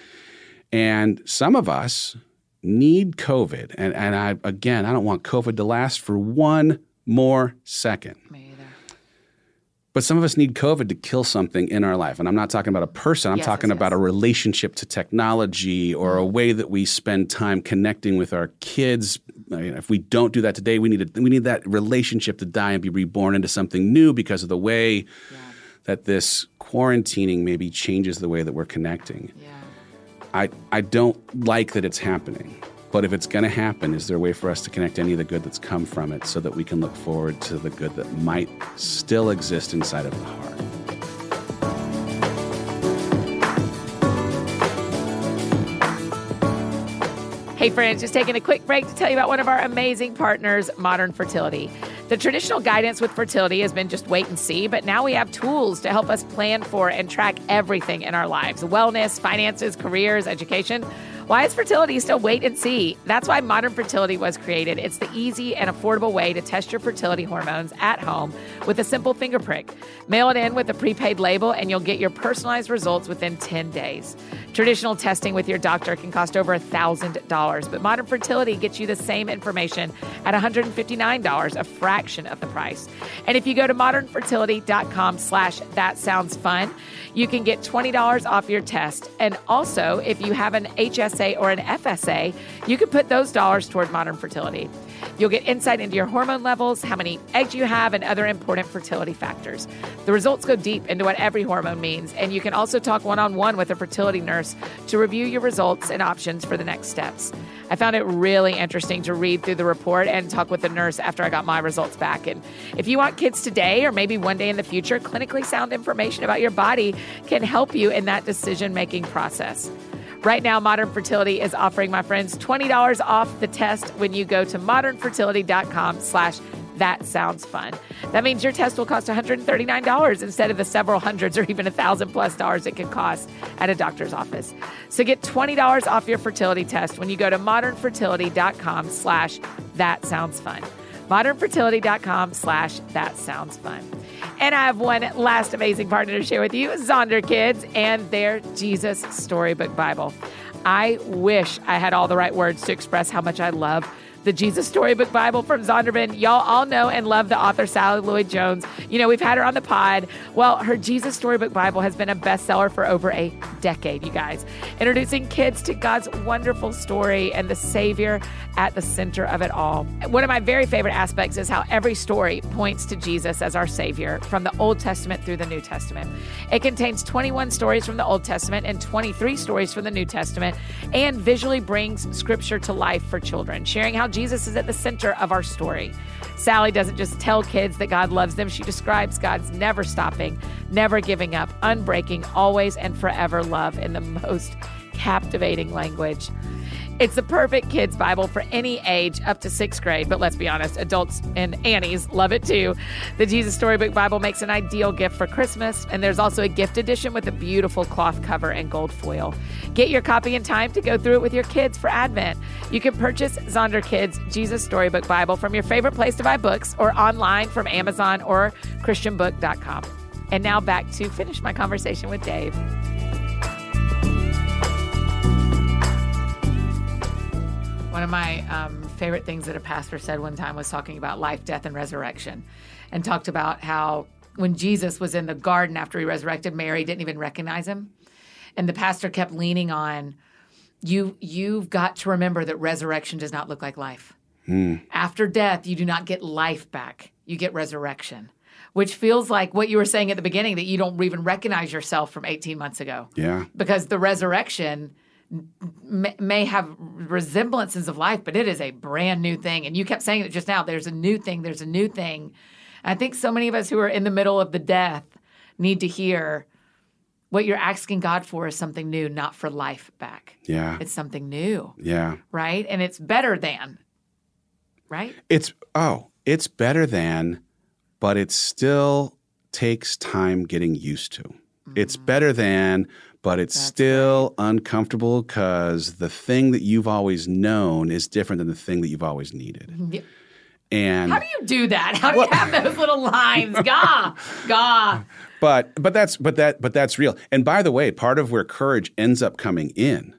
And some of us need COVID. And I don't want COVID to last for one more second. Me either. But some of us need COVID to kill something in our life. And I'm not talking about a person. I'm talking about a relationship to technology or a way that we spend time connecting with our kids. If we don't do that today, we need that relationship to die and be reborn into something new because of the way that this quarantining maybe changes the way that we're connecting. Yeah. I don't like that it's happening, but if it's going to happen, is there a way for us to connect any of the good that's come from it so that we can look forward to the good that might still exist inside of the heart? Hey friends, just taking a quick break to tell you about one of our amazing partners, Modern Fertility. The traditional guidance with fertility has been just wait and see, but now we have tools to help us plan for and track everything in our lives: wellness, finances, careers, education. Why is fertility still wait and see? That's why Modern Fertility was created. It's the easy and affordable way to test your fertility hormones at home with a simple finger prick. Mail it in with a prepaid label and you'll get your personalized results within 10 days. Traditional testing with your doctor can cost over $1,000, but Modern Fertility gets you the same information at $159, a fraction of the price. And if you go to modernfertility.com/thatsoundsfun, you can get $20 off your test. And also, if you have an HSA or an FSA, you can put those dollars toward Modern Fertility. You'll get insight into your hormone levels, how many eggs you have, and other important fertility factors. The results go deep into what every hormone means, and you can also talk one-on-one with a fertility nurse to review your results and options for the next steps. I found it really interesting to read through the report and talk with the nurse after I got my results back. And if you want kids today or maybe one day in the future, clinically sound information about your body can help you in that decision-making process. Right now, Modern Fertility is offering my friends $20 off the test when you go to modernfertility.com/thatsoundsfun. That sounds fun. That means your test will cost $139 instead of the several hundreds or even $1,000+ it can cost at a doctor's office. So get $20 off your fertility test when you go to modernfertility.com/thatsoundsfun. modernfertility.com/thatsoundsfun. And I have one last amazing partner to share with you, Zonderkids and their Jesus Storybook Bible. I wish I had all the right words to express how much I love the Jesus Storybook Bible from Zondervan. Y'all all know and love the author Sally Lloyd-Jones. You know, we've had her on the pod. Well, her Jesus Storybook Bible has been a bestseller for over a decade, you guys. Introducing kids to God's wonderful story and the Savior at the center of it all. One of my very favorite aspects is how every story points to Jesus as our Savior from the Old Testament through the New Testament. It contains 21 stories from the Old Testament and 23 stories from the New Testament, and visually brings Scripture to life for children, sharing how Jesus is at the center of our story. Sally doesn't just tell kids that God loves them. She describes God's never stopping, never giving up, unbreaking, always and forever love in the most captivating language. It's the perfect kids' Bible for any age up to 6th grade, but let's be honest, adults and Annies love it too. The Jesus Storybook Bible makes an ideal gift for Christmas, and there's also a gift edition with a beautiful cloth cover and gold foil. Get your copy in time to go through it with your kids for Advent. You can purchase Zonderkids' Jesus Storybook Bible from your favorite place to buy books or online from Amazon or christianbook.com. And now back to finish my conversation with Dave. One of my favorite things that a pastor said one time was talking about life, death, and resurrection, and talked about how when Jesus was in the garden after he resurrected, Mary didn't even recognize him. And the pastor kept leaning on, you've got to remember that resurrection does not look like life. After death, you do not get life back. You get resurrection, which feels like what you were saying at the beginning, that you don't even recognize yourself from 18 months ago. Yeah. Because the resurrection may have resemblances of life, but it is a brand new thing. And you kept saying it just now, there's a new thing, there's a new thing. And I think so many of us who are in the middle of the death need to hear what you're asking God for is something new, not for life back. Yeah. It's something new. Yeah. Right? And it's better than, right? It's better than, but it still takes time getting used to. Mm-hmm. It's better than, but it's still uncomfortable because the thing that you've always known is different than the thing that you've always needed. Yeah. And how do you do that? How do you have those little lines? Gah. But that's real. And by the way, part of where courage ends up coming in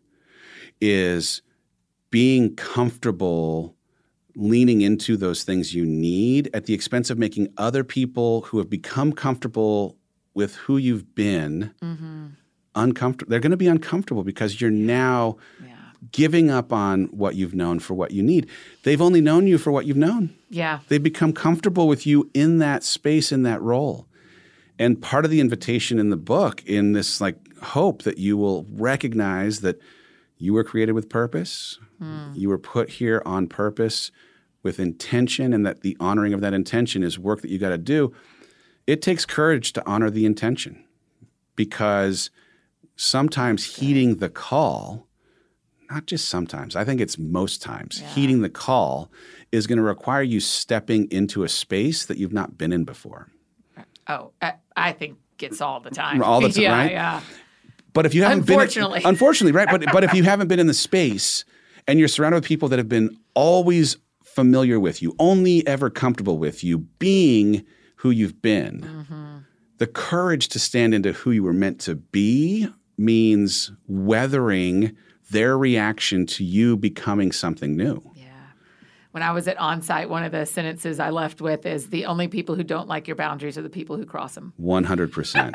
is being comfortable leaning into those things you need at the expense of making other people who have become comfortable with who you've been uncomfortable. They're going to be uncomfortable because you're now giving up on what you've known for what you need. They've only known you for what you've known. Yeah. They've become comfortable with you in that space, in that role. And part of the invitation in the book, in this like hope that you will recognize that you were created with purpose, you were put here on purpose with intention, and that the honoring of that intention is work that you got to do. It takes courage to honor the intention, because sometimes heeding the call, not just sometimes, I think it's most times, heeding the call is going to require you stepping into a space that you've not been in before. Oh, I think it's all the time. All the time, right? Yeah. But if you haven't unfortunately, right? But if you haven't been in the space and you're surrounded with people that have been always familiar with you, only ever comfortable with you, being who you've been, the courage to stand into who you were meant to be means weathering their reaction to you becoming something new. Yeah. When I was at Onsite, one of the sentences I left with is, the only people who don't like your boundaries are the people who cross them. 100%.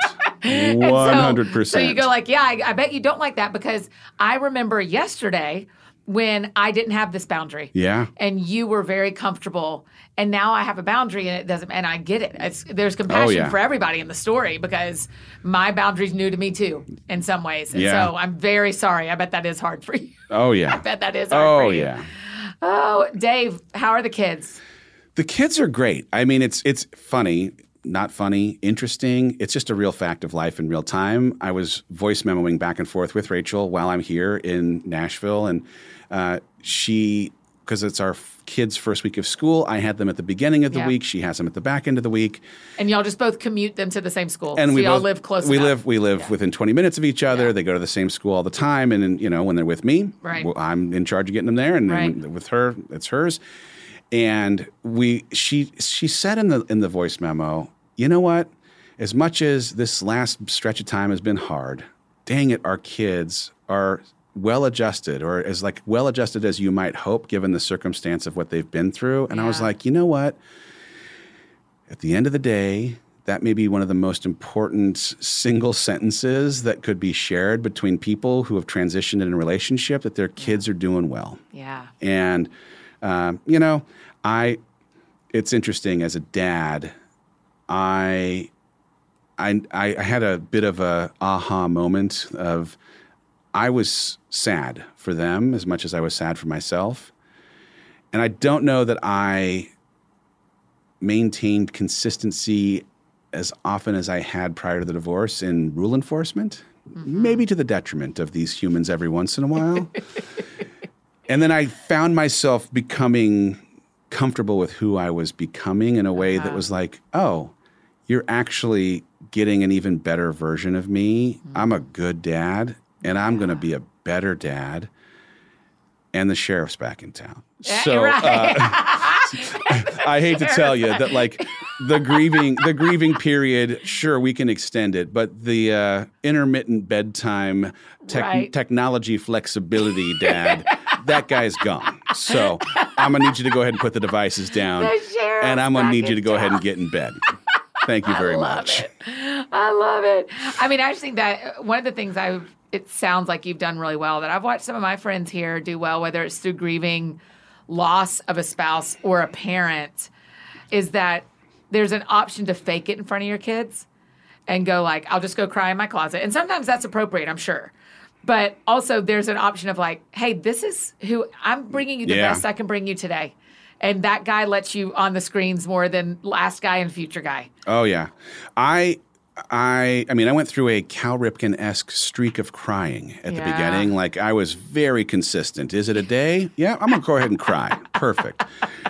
100%. So you go like, I bet you don't like that, because I remember yesterday when I didn't have this boundary. Yeah. And you were very comfortable. And now I have a boundary, and it doesn't, and I get it. There's compassion for everybody in the story, because my boundary's new to me too, in some ways. And so I'm very sorry. I bet that is hard for you. Oh, yeah. I bet that is hard for you. Oh, yeah. Oh, Dave, how are the kids? The kids are great. I mean, it's funny, not funny, interesting. It's just a real fact of life in real time. I was voice memoing back and forth with Rachel while I'm here in Nashville, and she, because it's our kids' first week of school. I had them at the beginning of the week. She has them at the back end of the week. And y'all just both commute them to the same school. And so we all both live close we enough. We live within 20 minutes of each other. They go to the same school all the time. And then, you know, when they're with me, I'm in charge of getting them there. And then with her, it's hers. And she said in the voice memo, you know what? As much as this last stretch of time has been hard, dang it, our kids are well-adjusted, or as like well-adjusted as you might hope given the circumstance of what they've been through. And I was like, you know what? At the end of the day, that may be one of the most important single sentences that could be shared between people who have transitioned in a relationship, that their kids are doing well. Yeah. And, you know, it's interesting as a dad, I had a bit of a aha moment of I was sad for them as much as I was sad for myself. And I don't know that I maintained consistency as often as I had prior to the divorce in rule enforcement, maybe to the detriment of these humans every once in a while. And then I found myself becoming comfortable with who I was becoming in a way that was like, oh, you're actually getting an even better version of me. I'm a good dad. And I'm going to be a better dad. And the sheriff's back in town. So I hate to tell you that, like, the grieving period, sure, we can extend it. But the intermittent bedtime technology flexibility, Dad, that guy's gone. So I'm going to need you to go ahead and put the devices down. And I'm going to need you to go ahead and get in bed. Thank you very much. I love it. I mean, I just think that one of the things it sounds like you've done really well, that I've watched some of my friends here do well, whether it's through grieving loss of a spouse or a parent, is that there's an option to fake it in front of your kids and go like, I'll just go cry in my closet. And sometimes that's appropriate, I'm sure. But also there's an option of like, hey, this is who I'm bringing you the best I can bring you today. And that guy lets you on the screens more than last guy and future guy. Oh, yeah. I mean, I went through a Cal Ripken-esque streak of crying at the beginning. Like, I was very consistent. Is it a day? Yeah, I'm going to go ahead and cry. Perfect.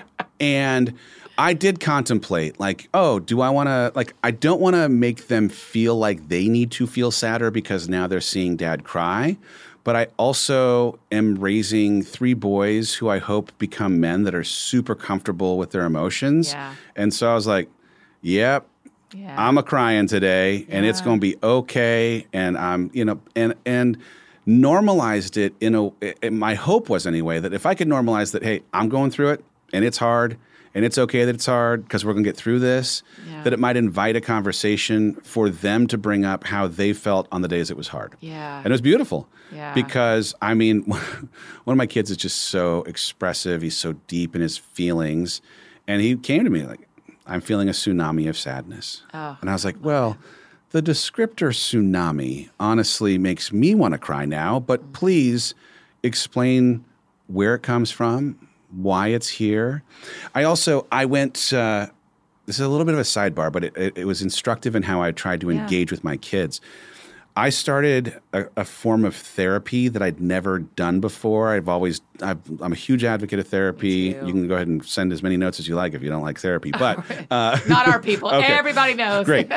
And I did contemplate, like, oh, do I want to, like, I don't want to make them feel like they need to feel sadder because now they're seeing Dad cry. But I also am raising 3 boys who I hope become men that are super comfortable with their emotions. Yeah. And so I was like, yep. Yeah. I'm a-crying today, and it's going to be okay. And I'm, you know, and normalized it my hope was anyway that if I could normalize that, hey, I'm going through it, and it's hard, and it's okay that it's hard because we're going to get through this, that it might invite a conversation for them to bring up how they felt on the days it was hard. Yeah. And it was beautiful. Yeah. Because, I mean, one of my kids is just so expressive. He's so deep in his feelings. And he came to me like, I'm feeling a tsunami of sadness. Oh, and I was like, well, the descriptor tsunami honestly makes me want to cry now, but please explain where it comes from, why it's here. I went, this is a little bit of a sidebar, but it was instructive in how I tried to engage with my kids. I started a form of therapy that I'd never done before. I'm a huge advocate of therapy. You can go ahead and send as many notes as you like if you don't like therapy. But not our people. Okay. Everybody knows. Great.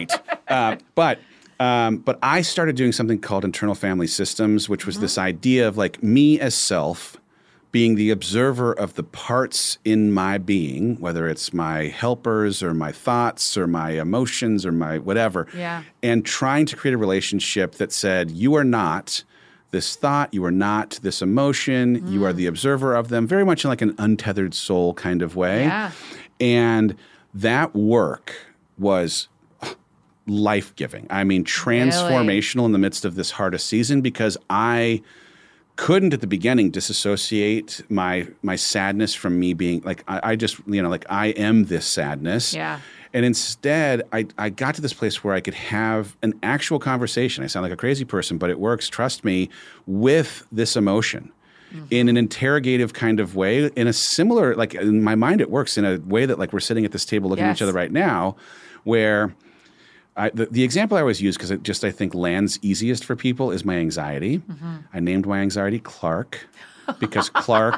But I started doing something called internal family systems, which was this idea of like me as self being the observer of the parts in my being, whether it's my helpers or my thoughts or my emotions or my whatever, and trying to create a relationship that said, you are not this thought, you are not this emotion, you are the observer of them, very much in like an untethered soul kind of way. Yeah. And that work was life-giving. I mean, transformational in the midst of this hardest season because I couldn't at the beginning disassociate my sadness from me being like I just, you know, like I am this sadness. Yeah. And instead I got to this place where I could have an actual conversation. I sound like a crazy person, but it works, trust me, with this emotion in an interrogative kind of way, in a similar, like in my mind it works in a way that like we're sitting at this table looking at each other right now where the example I always use, because it just I think lands easiest for people, is my anxiety. I named my anxiety Clark because Clark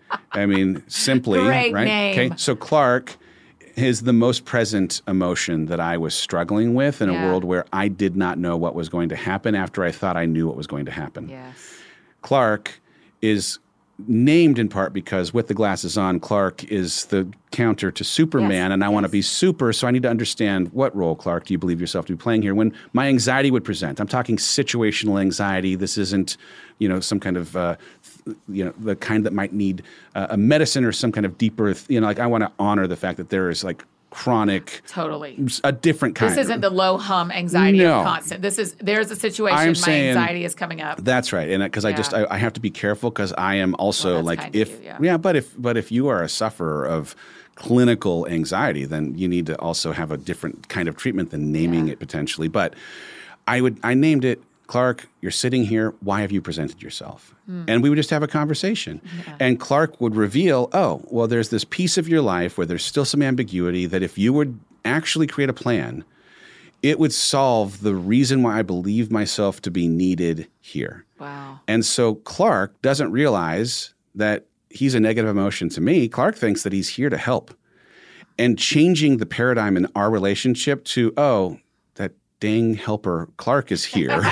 I mean, simply, Great right? name. Okay, so Clark is the most present emotion that I was struggling with in a world where I did not know what was going to happen after I thought I knew what was going to happen. Yes. Clark is named in part because with the glasses on, Clark is the counter to Superman, and I want to be super, so I need to understand what role, Clark, do you believe yourself to be playing here? When my anxiety would present, I'm talking situational anxiety. This isn't, some kind of, the kind that might need a medicine or some kind of deeper, I want to honor the fact that there is like chronic, totally a different kind. This isn't the low hum anxiety No. of constant. There's a situation. I'm my saying, anxiety is coming up. That's right, and because I have to be careful because I am also Well, that's kind of you, but if you are a sufferer of clinical anxiety, then you need to also have a different kind of treatment than naming it potentially. But I named it, Clark, you're sitting here. Why have you presented yourself? And we would just have a conversation. Yeah. And Clark would reveal, there's this piece of your life where there's still some ambiguity that if you would actually create a plan, it would solve the reason why I believe myself to be needed here. Wow. And so Clark doesn't realize that he's a negative emotion to me. Clark thinks that he's here to help. And changing the paradigm in our relationship to, that dang helper Clark is here.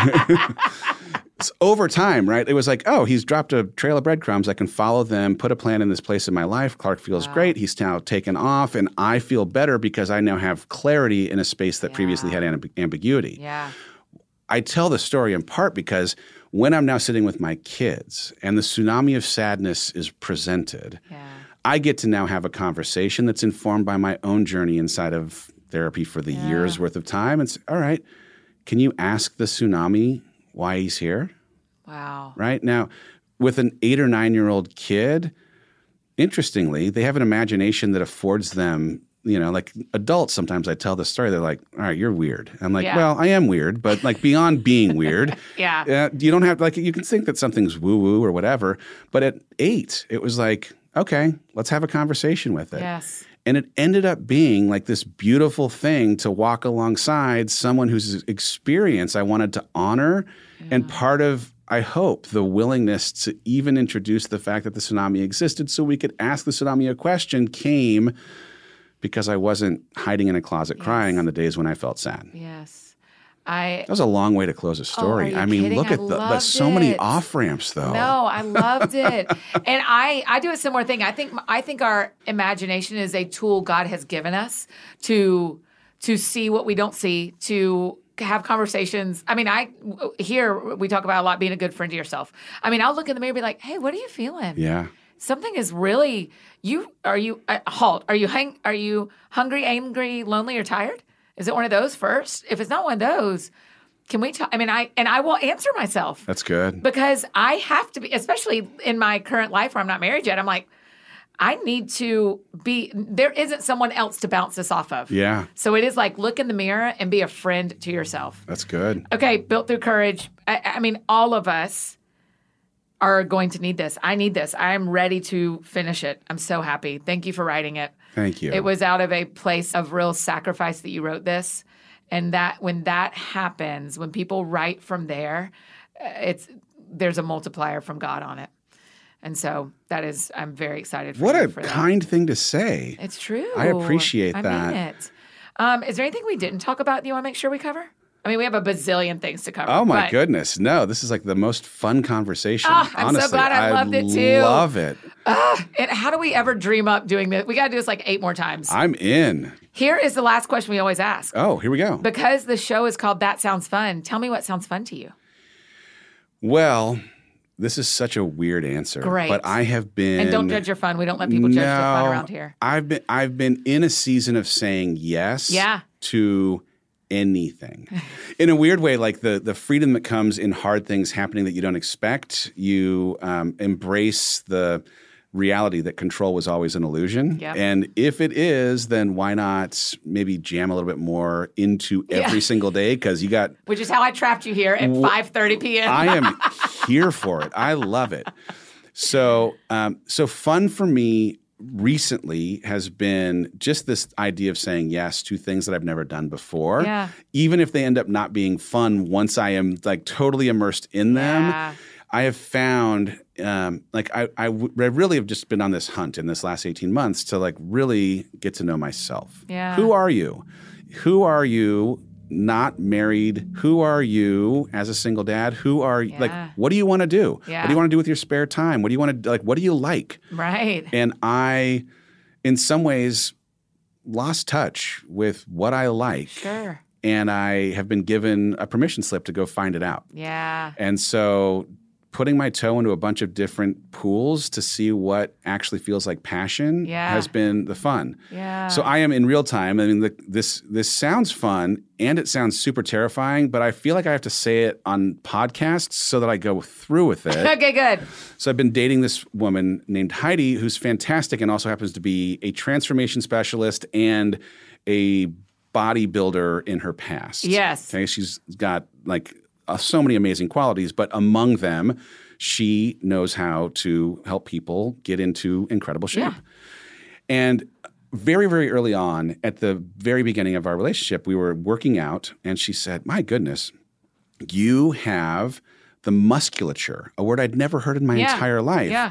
Over time, right? It was like, he's dropped a trail of breadcrumbs. I can follow them, put a plan in this place in my life. Clark feels great. He's now taken off, and I feel better because I now have clarity in a space that previously had ambiguity. Yeah. I tell the story in part because when I'm now sitting with my kids and the tsunami of sadness is presented, I get to now have a conversation that's informed by my own journey inside of therapy for the year's worth of time. And say, all right, can you ask the tsunami why he's here? Wow. Right? Now, with an 8 or 9-year-old kid, interestingly, they have an imagination that affords them, like adults, sometimes I tell the story, they're like, all right, you're weird. I'm like, well, I am weird, but like beyond being weird, you don't have, you can think that something's woo-woo or whatever. But at 8, it was like, okay, let's have a conversation with it. Yes. And it ended up being like this beautiful thing to walk alongside someone whose experience I wanted to honor. And part of, I hope, the willingness to even introduce the fact that the tsunami existed so we could ask the tsunami a question came because I wasn't hiding in a closet crying on the days when I felt sad. Yes. That was a long way to close a story. I mean, look at so many off ramps, though. No, I loved it, and I do a similar thing. I think our imagination is a tool God has given us to see what we don't see, to have conversations. I mean, here we talk about a lot being a good friend to yourself. I mean, I'll look in the mirror and be like, "Hey, what are you feeling?" Yeah. Something is really halt? Are you hungry, angry, lonely, or tired? Is it one of those first? If it's not one of those, can we talk? I mean, I will answer myself. That's good. Because I have to be, especially in my current life where I'm not married yet, I'm like, I need to be, there isn't someone else to bounce this off of. Yeah. So it is like, look in the mirror and be a friend to yourself. That's good. Okay, Built Through Courage. I mean, all of us are going to need this. I need this. I'm ready to finish it. I'm so happy. Thank you for writing it. Thank you. It was out of a place of real sacrifice that you wrote this. And that when that happens, when people write from there, there's a multiplier from God on it. And so I'm very excited for what you a for that. Kind thing to say. It's true. I appreciate that. I mean it. Is there anything we didn't talk about that you want to make sure we cover? I mean, we have a bazillion things to cover. Oh, my goodness. No, this is like the most fun conversation. I'm honestly. so glad I loved it, too. I love it. And how do we ever dream up doing this? We got to do this like 8 more times. I'm in. Here is the last question we always ask. Oh, here we go. Because the show is called That Sounds Fun, tell me what sounds fun to you. Well, this is such a weird answer. Great. But I have been. And don't judge your fun. We don't let people judge their fun around here. I've been in a season of saying yes to anything. In a weird way, like the freedom that comes in hard things happening that you don't expect, you embrace the reality that control was always an illusion. Yep. And if it is, then why not maybe jam a little bit more into every single day? Because you got... Which is how I trapped you here at 5:30 p.m. I am here for it. I love it. So fun for me recently has been just this idea of saying yes to things that I've never done before. Yeah. Even if they end up not being fun once I am like totally immersed in them. Yeah. I have found I really have just been on this hunt in this last 18 months to like really get to know myself. Yeah. Who are you? Who are you not married? Who are you as a single dad? Who are like, what do you want to do? Yeah. What do you want to do with your spare time? What do you want to like, what do you like? Right. And I, in some ways, lost touch with what I like. Sure. And I have been given a permission slip to go find it out. Yeah. And so putting my toe into a bunch of different pools to see what actually feels like passion has been the fun. Yeah. So I am in real time. I mean, this sounds fun and it sounds super terrifying, but I feel like I have to say it on podcasts so that I go through with it. Okay, good. So I've been dating this woman named Heidi, who's fantastic and also happens to be a transformation specialist and a bodybuilder in her past. Yes. Okay, she's got like so many amazing qualities, but among them, she knows how to help people get into incredible shape. Yeah. And very, very early on, at the very beginning of our relationship, we were working out, and she said, "My goodness, you have the musculature," a word I'd never heard in my entire life. Yeah.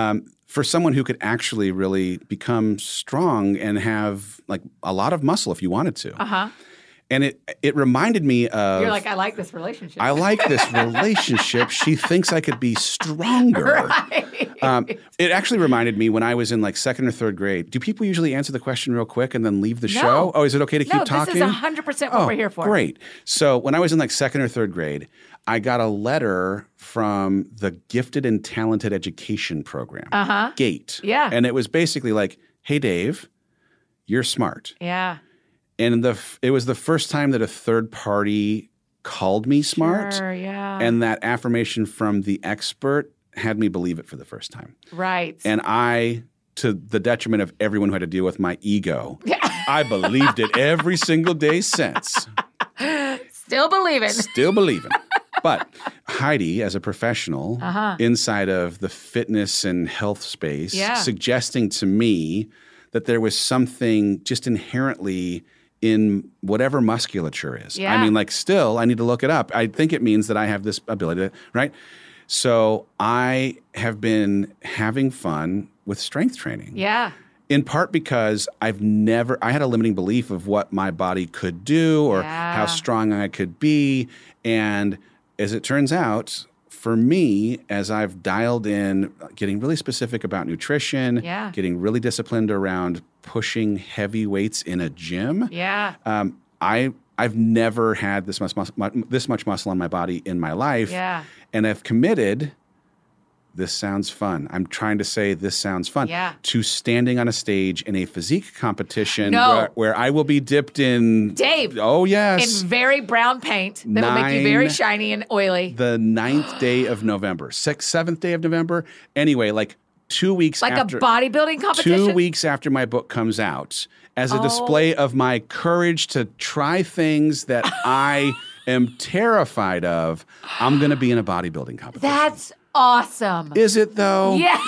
For someone who could actually really become strong and have like a lot of muscle if you wanted to. Uh-huh. And it reminded me of... You're like, I like this relationship. I like this relationship. She thinks I could be stronger. Right. It actually reminded me when I was in like second or third grade. Do people usually answer the question real quick and then leave the show? Oh, is it okay to keep talking? No, this is 100% what we're here for. Great. So when I was in like second or third grade, I got a letter from the Gifted and Talented Education Program, GATE. Yeah. And it was basically like, "Hey, Dave, you're smart." Yeah. And it was the first time that a third party called me smart. Sure, yeah. And that affirmation from the expert had me believe it for the first time. Right. And I, to the detriment of everyone who had to deal with my ego, I believed it every single day since. Still believing. Still believing. But Heidi, as a professional inside of the fitness and health space, suggesting to me that there was something just inherently in whatever musculature is. Yeah. I mean, like, still, I need to look it up. I think it means that I have this ability, right? So I have been having fun with strength training. Yeah. In part because I had a limiting belief of what my body could do or how strong I could be. And as it turns out, for me, as I've dialed in, getting really specific about nutrition, getting really disciplined around pushing heavy weights in a gym, I've never had this much muscle on my body in my life. Yeah. And I've committed, this sounds fun. I'm trying to say this sounds fun. To standing on a stage in a physique competition where I will be dipped in... Dave. Oh, yes. In very brown paint that will make you very shiny and oily. The 9th day of November. 7th day of November. Anyway, like 2 weeks after... Like a bodybuilding competition? 2 weeks after my book comes out, as a display of my courage to try things that I am terrified of, I'm going to be in a bodybuilding competition. That's awesome. Is it though? Yeah.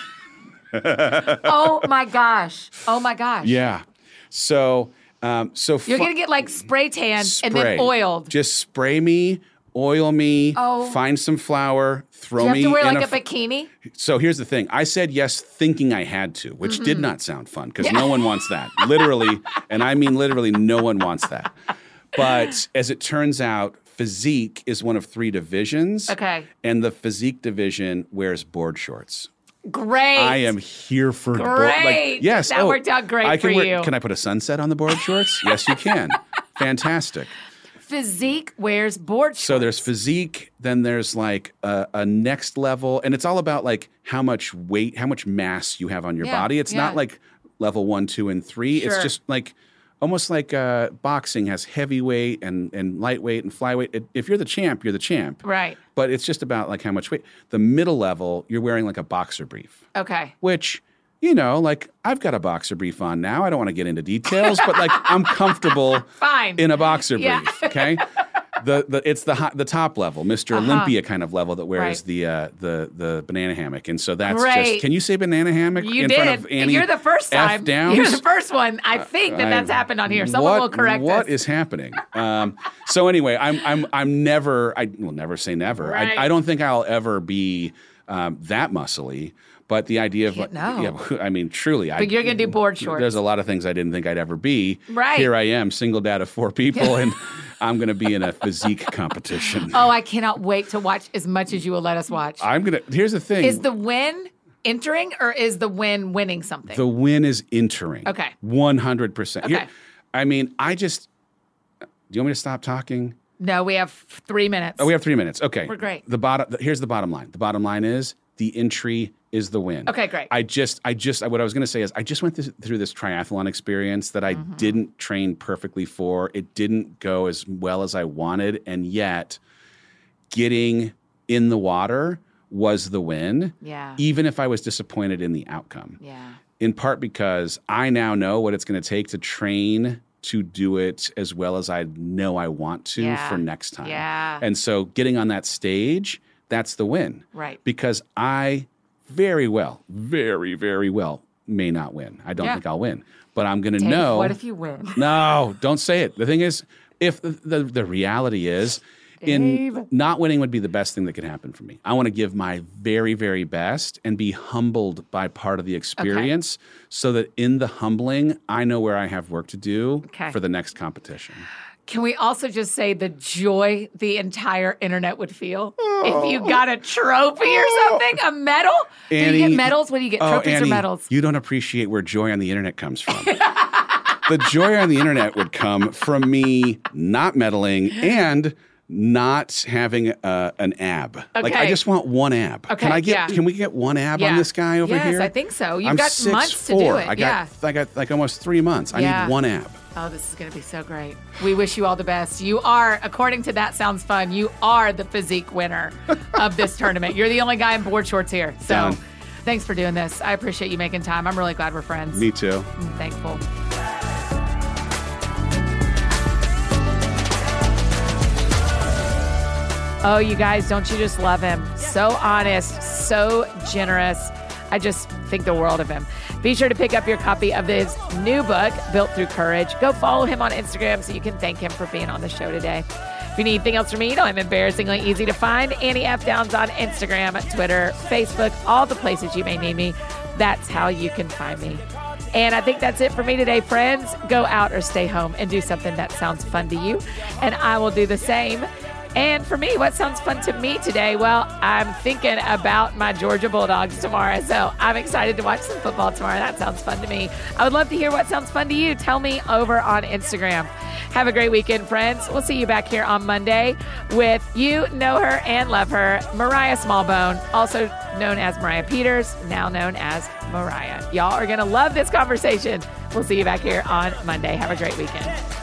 Oh my gosh. Yeah. So you're gonna get like spray tanned and then oiled. Just spray me, oil me, find some flour, throw me. Do you have to wear in like a bikini? So here's the thing. I said yes thinking I had to, which did not sound fun because no one wants that. Literally, and I mean literally no one wants that. But as it turns out, physique is one of 3 divisions. Okay. And the physique division wears board shorts. Great. I am here for great. Yes. That worked out great for you. Can I put a sunset on the board shorts? Yes, you can. Fantastic. Physique wears board shorts. So there's physique, then there's like a next level, and it's all about like how much weight, how much mass you have on your body. It's not like level 1, 2, and 3. Sure. It's just like almost like boxing has heavyweight and lightweight and flyweight. If you're the champ, you're the champ. Right. But it's just about like how much weight. The middle level, you're wearing like a boxer brief. Okay. Which, you know, like I've got a boxer brief on now. I don't want to get into details, but like I'm comfortable in a boxer brief. Okay. It's the top level, Mr. Olympia kind of level that wears the banana hammock, and so that's just. Can you say banana hammock you in did. front of Annie? You're the first time. F Downs? You're the first one. I think that's happened on here. Someone will correct us. What is happening? So anyway, I will never say never. Right. I don't think I'll ever be that muscly. But the idea of, I mean, truly. But you're going to do board shorts. There's a lot of things I didn't think I'd ever be. Right. Here I am, single dad of 4 people, and I'm going to be in a physique competition. Oh, I cannot wait to watch as much as you will let us watch. Here's the thing. Is the win entering or is the win winning something? The win is entering. Okay. 100%. Okay. Do you want me to stop talking? No, we have 3 minutes. Oh, we have 3 minutes. Okay. We're great. Here's the bottom line. The bottom line is the entry is the win. Okay, great. What I was going to say is I just went through this triathlon experience that I didn't train perfectly for. It didn't go as well as I wanted, and yet getting in the water was the win. Yeah. Even if I was disappointed in the outcome. Yeah. In part because I now know what it's going to take to train to do it as well as I know I want to for next time. Yeah. And so getting on that stage, that's the win. Right. Because I very well, very, very well may not win. I don't think I'll win. But I'm going to know. What if you win? No, don't say it. The thing is, if the reality is, in not winning would be the best thing that could happen for me. I want to give my very, very best and be humbled by part of the experience so that in the humbling, I know where I have work to do for the next competition. Can we also just say the joy the entire internet would feel if you got a trophy or something, a medal? Annie, do you get medals? What do you get, trophies Annie, or medals? You don't appreciate where joy on the internet comes from. The joy on the internet would come from me not meddling and not having an ab. Okay. Like I just want one ab. Okay, Can we get one ab on this guy over here? Yes, I think so. You've I'm got 6'4". months to do it. I got like almost 3 months. I need one ab. Oh, this is going to be so great. We wish you all the best. You are, according to That Sounds Fun, you are the physique winner of this tournament. You're the only guy in board shorts here. So Done. Thanks for doing this. I appreciate you making time. I'm really glad we're friends. Me too. I'm thankful. Oh, you guys, don't you just love him? So honest, so generous. I just think the world of him. Be sure to pick up your copy of his new book, Built Through Courage. Go follow him on Instagram so you can thank him for being on the show today. If you need anything else from me, I'm embarrassingly easy to find. Annie F. Downs on Instagram, Twitter, Facebook, all the places you may need me. That's how you can find me. And I think that's it for me today, friends. Go out or stay home and do something that sounds fun to you. And I will do the same. And for me, what sounds fun to me today? Well, I'm thinking about my Georgia Bulldogs tomorrow. So I'm excited to watch some football tomorrow. That sounds fun to me. I would love to hear what sounds fun to you. Tell me over on Instagram. Have a great weekend, friends. We'll see you back here on Monday with you know her and love her, Mariah Smallbone, also known as Mariah Peters, now known as Mariah. Y'all are going to love this conversation. We'll see you back here on Monday. Have a great weekend.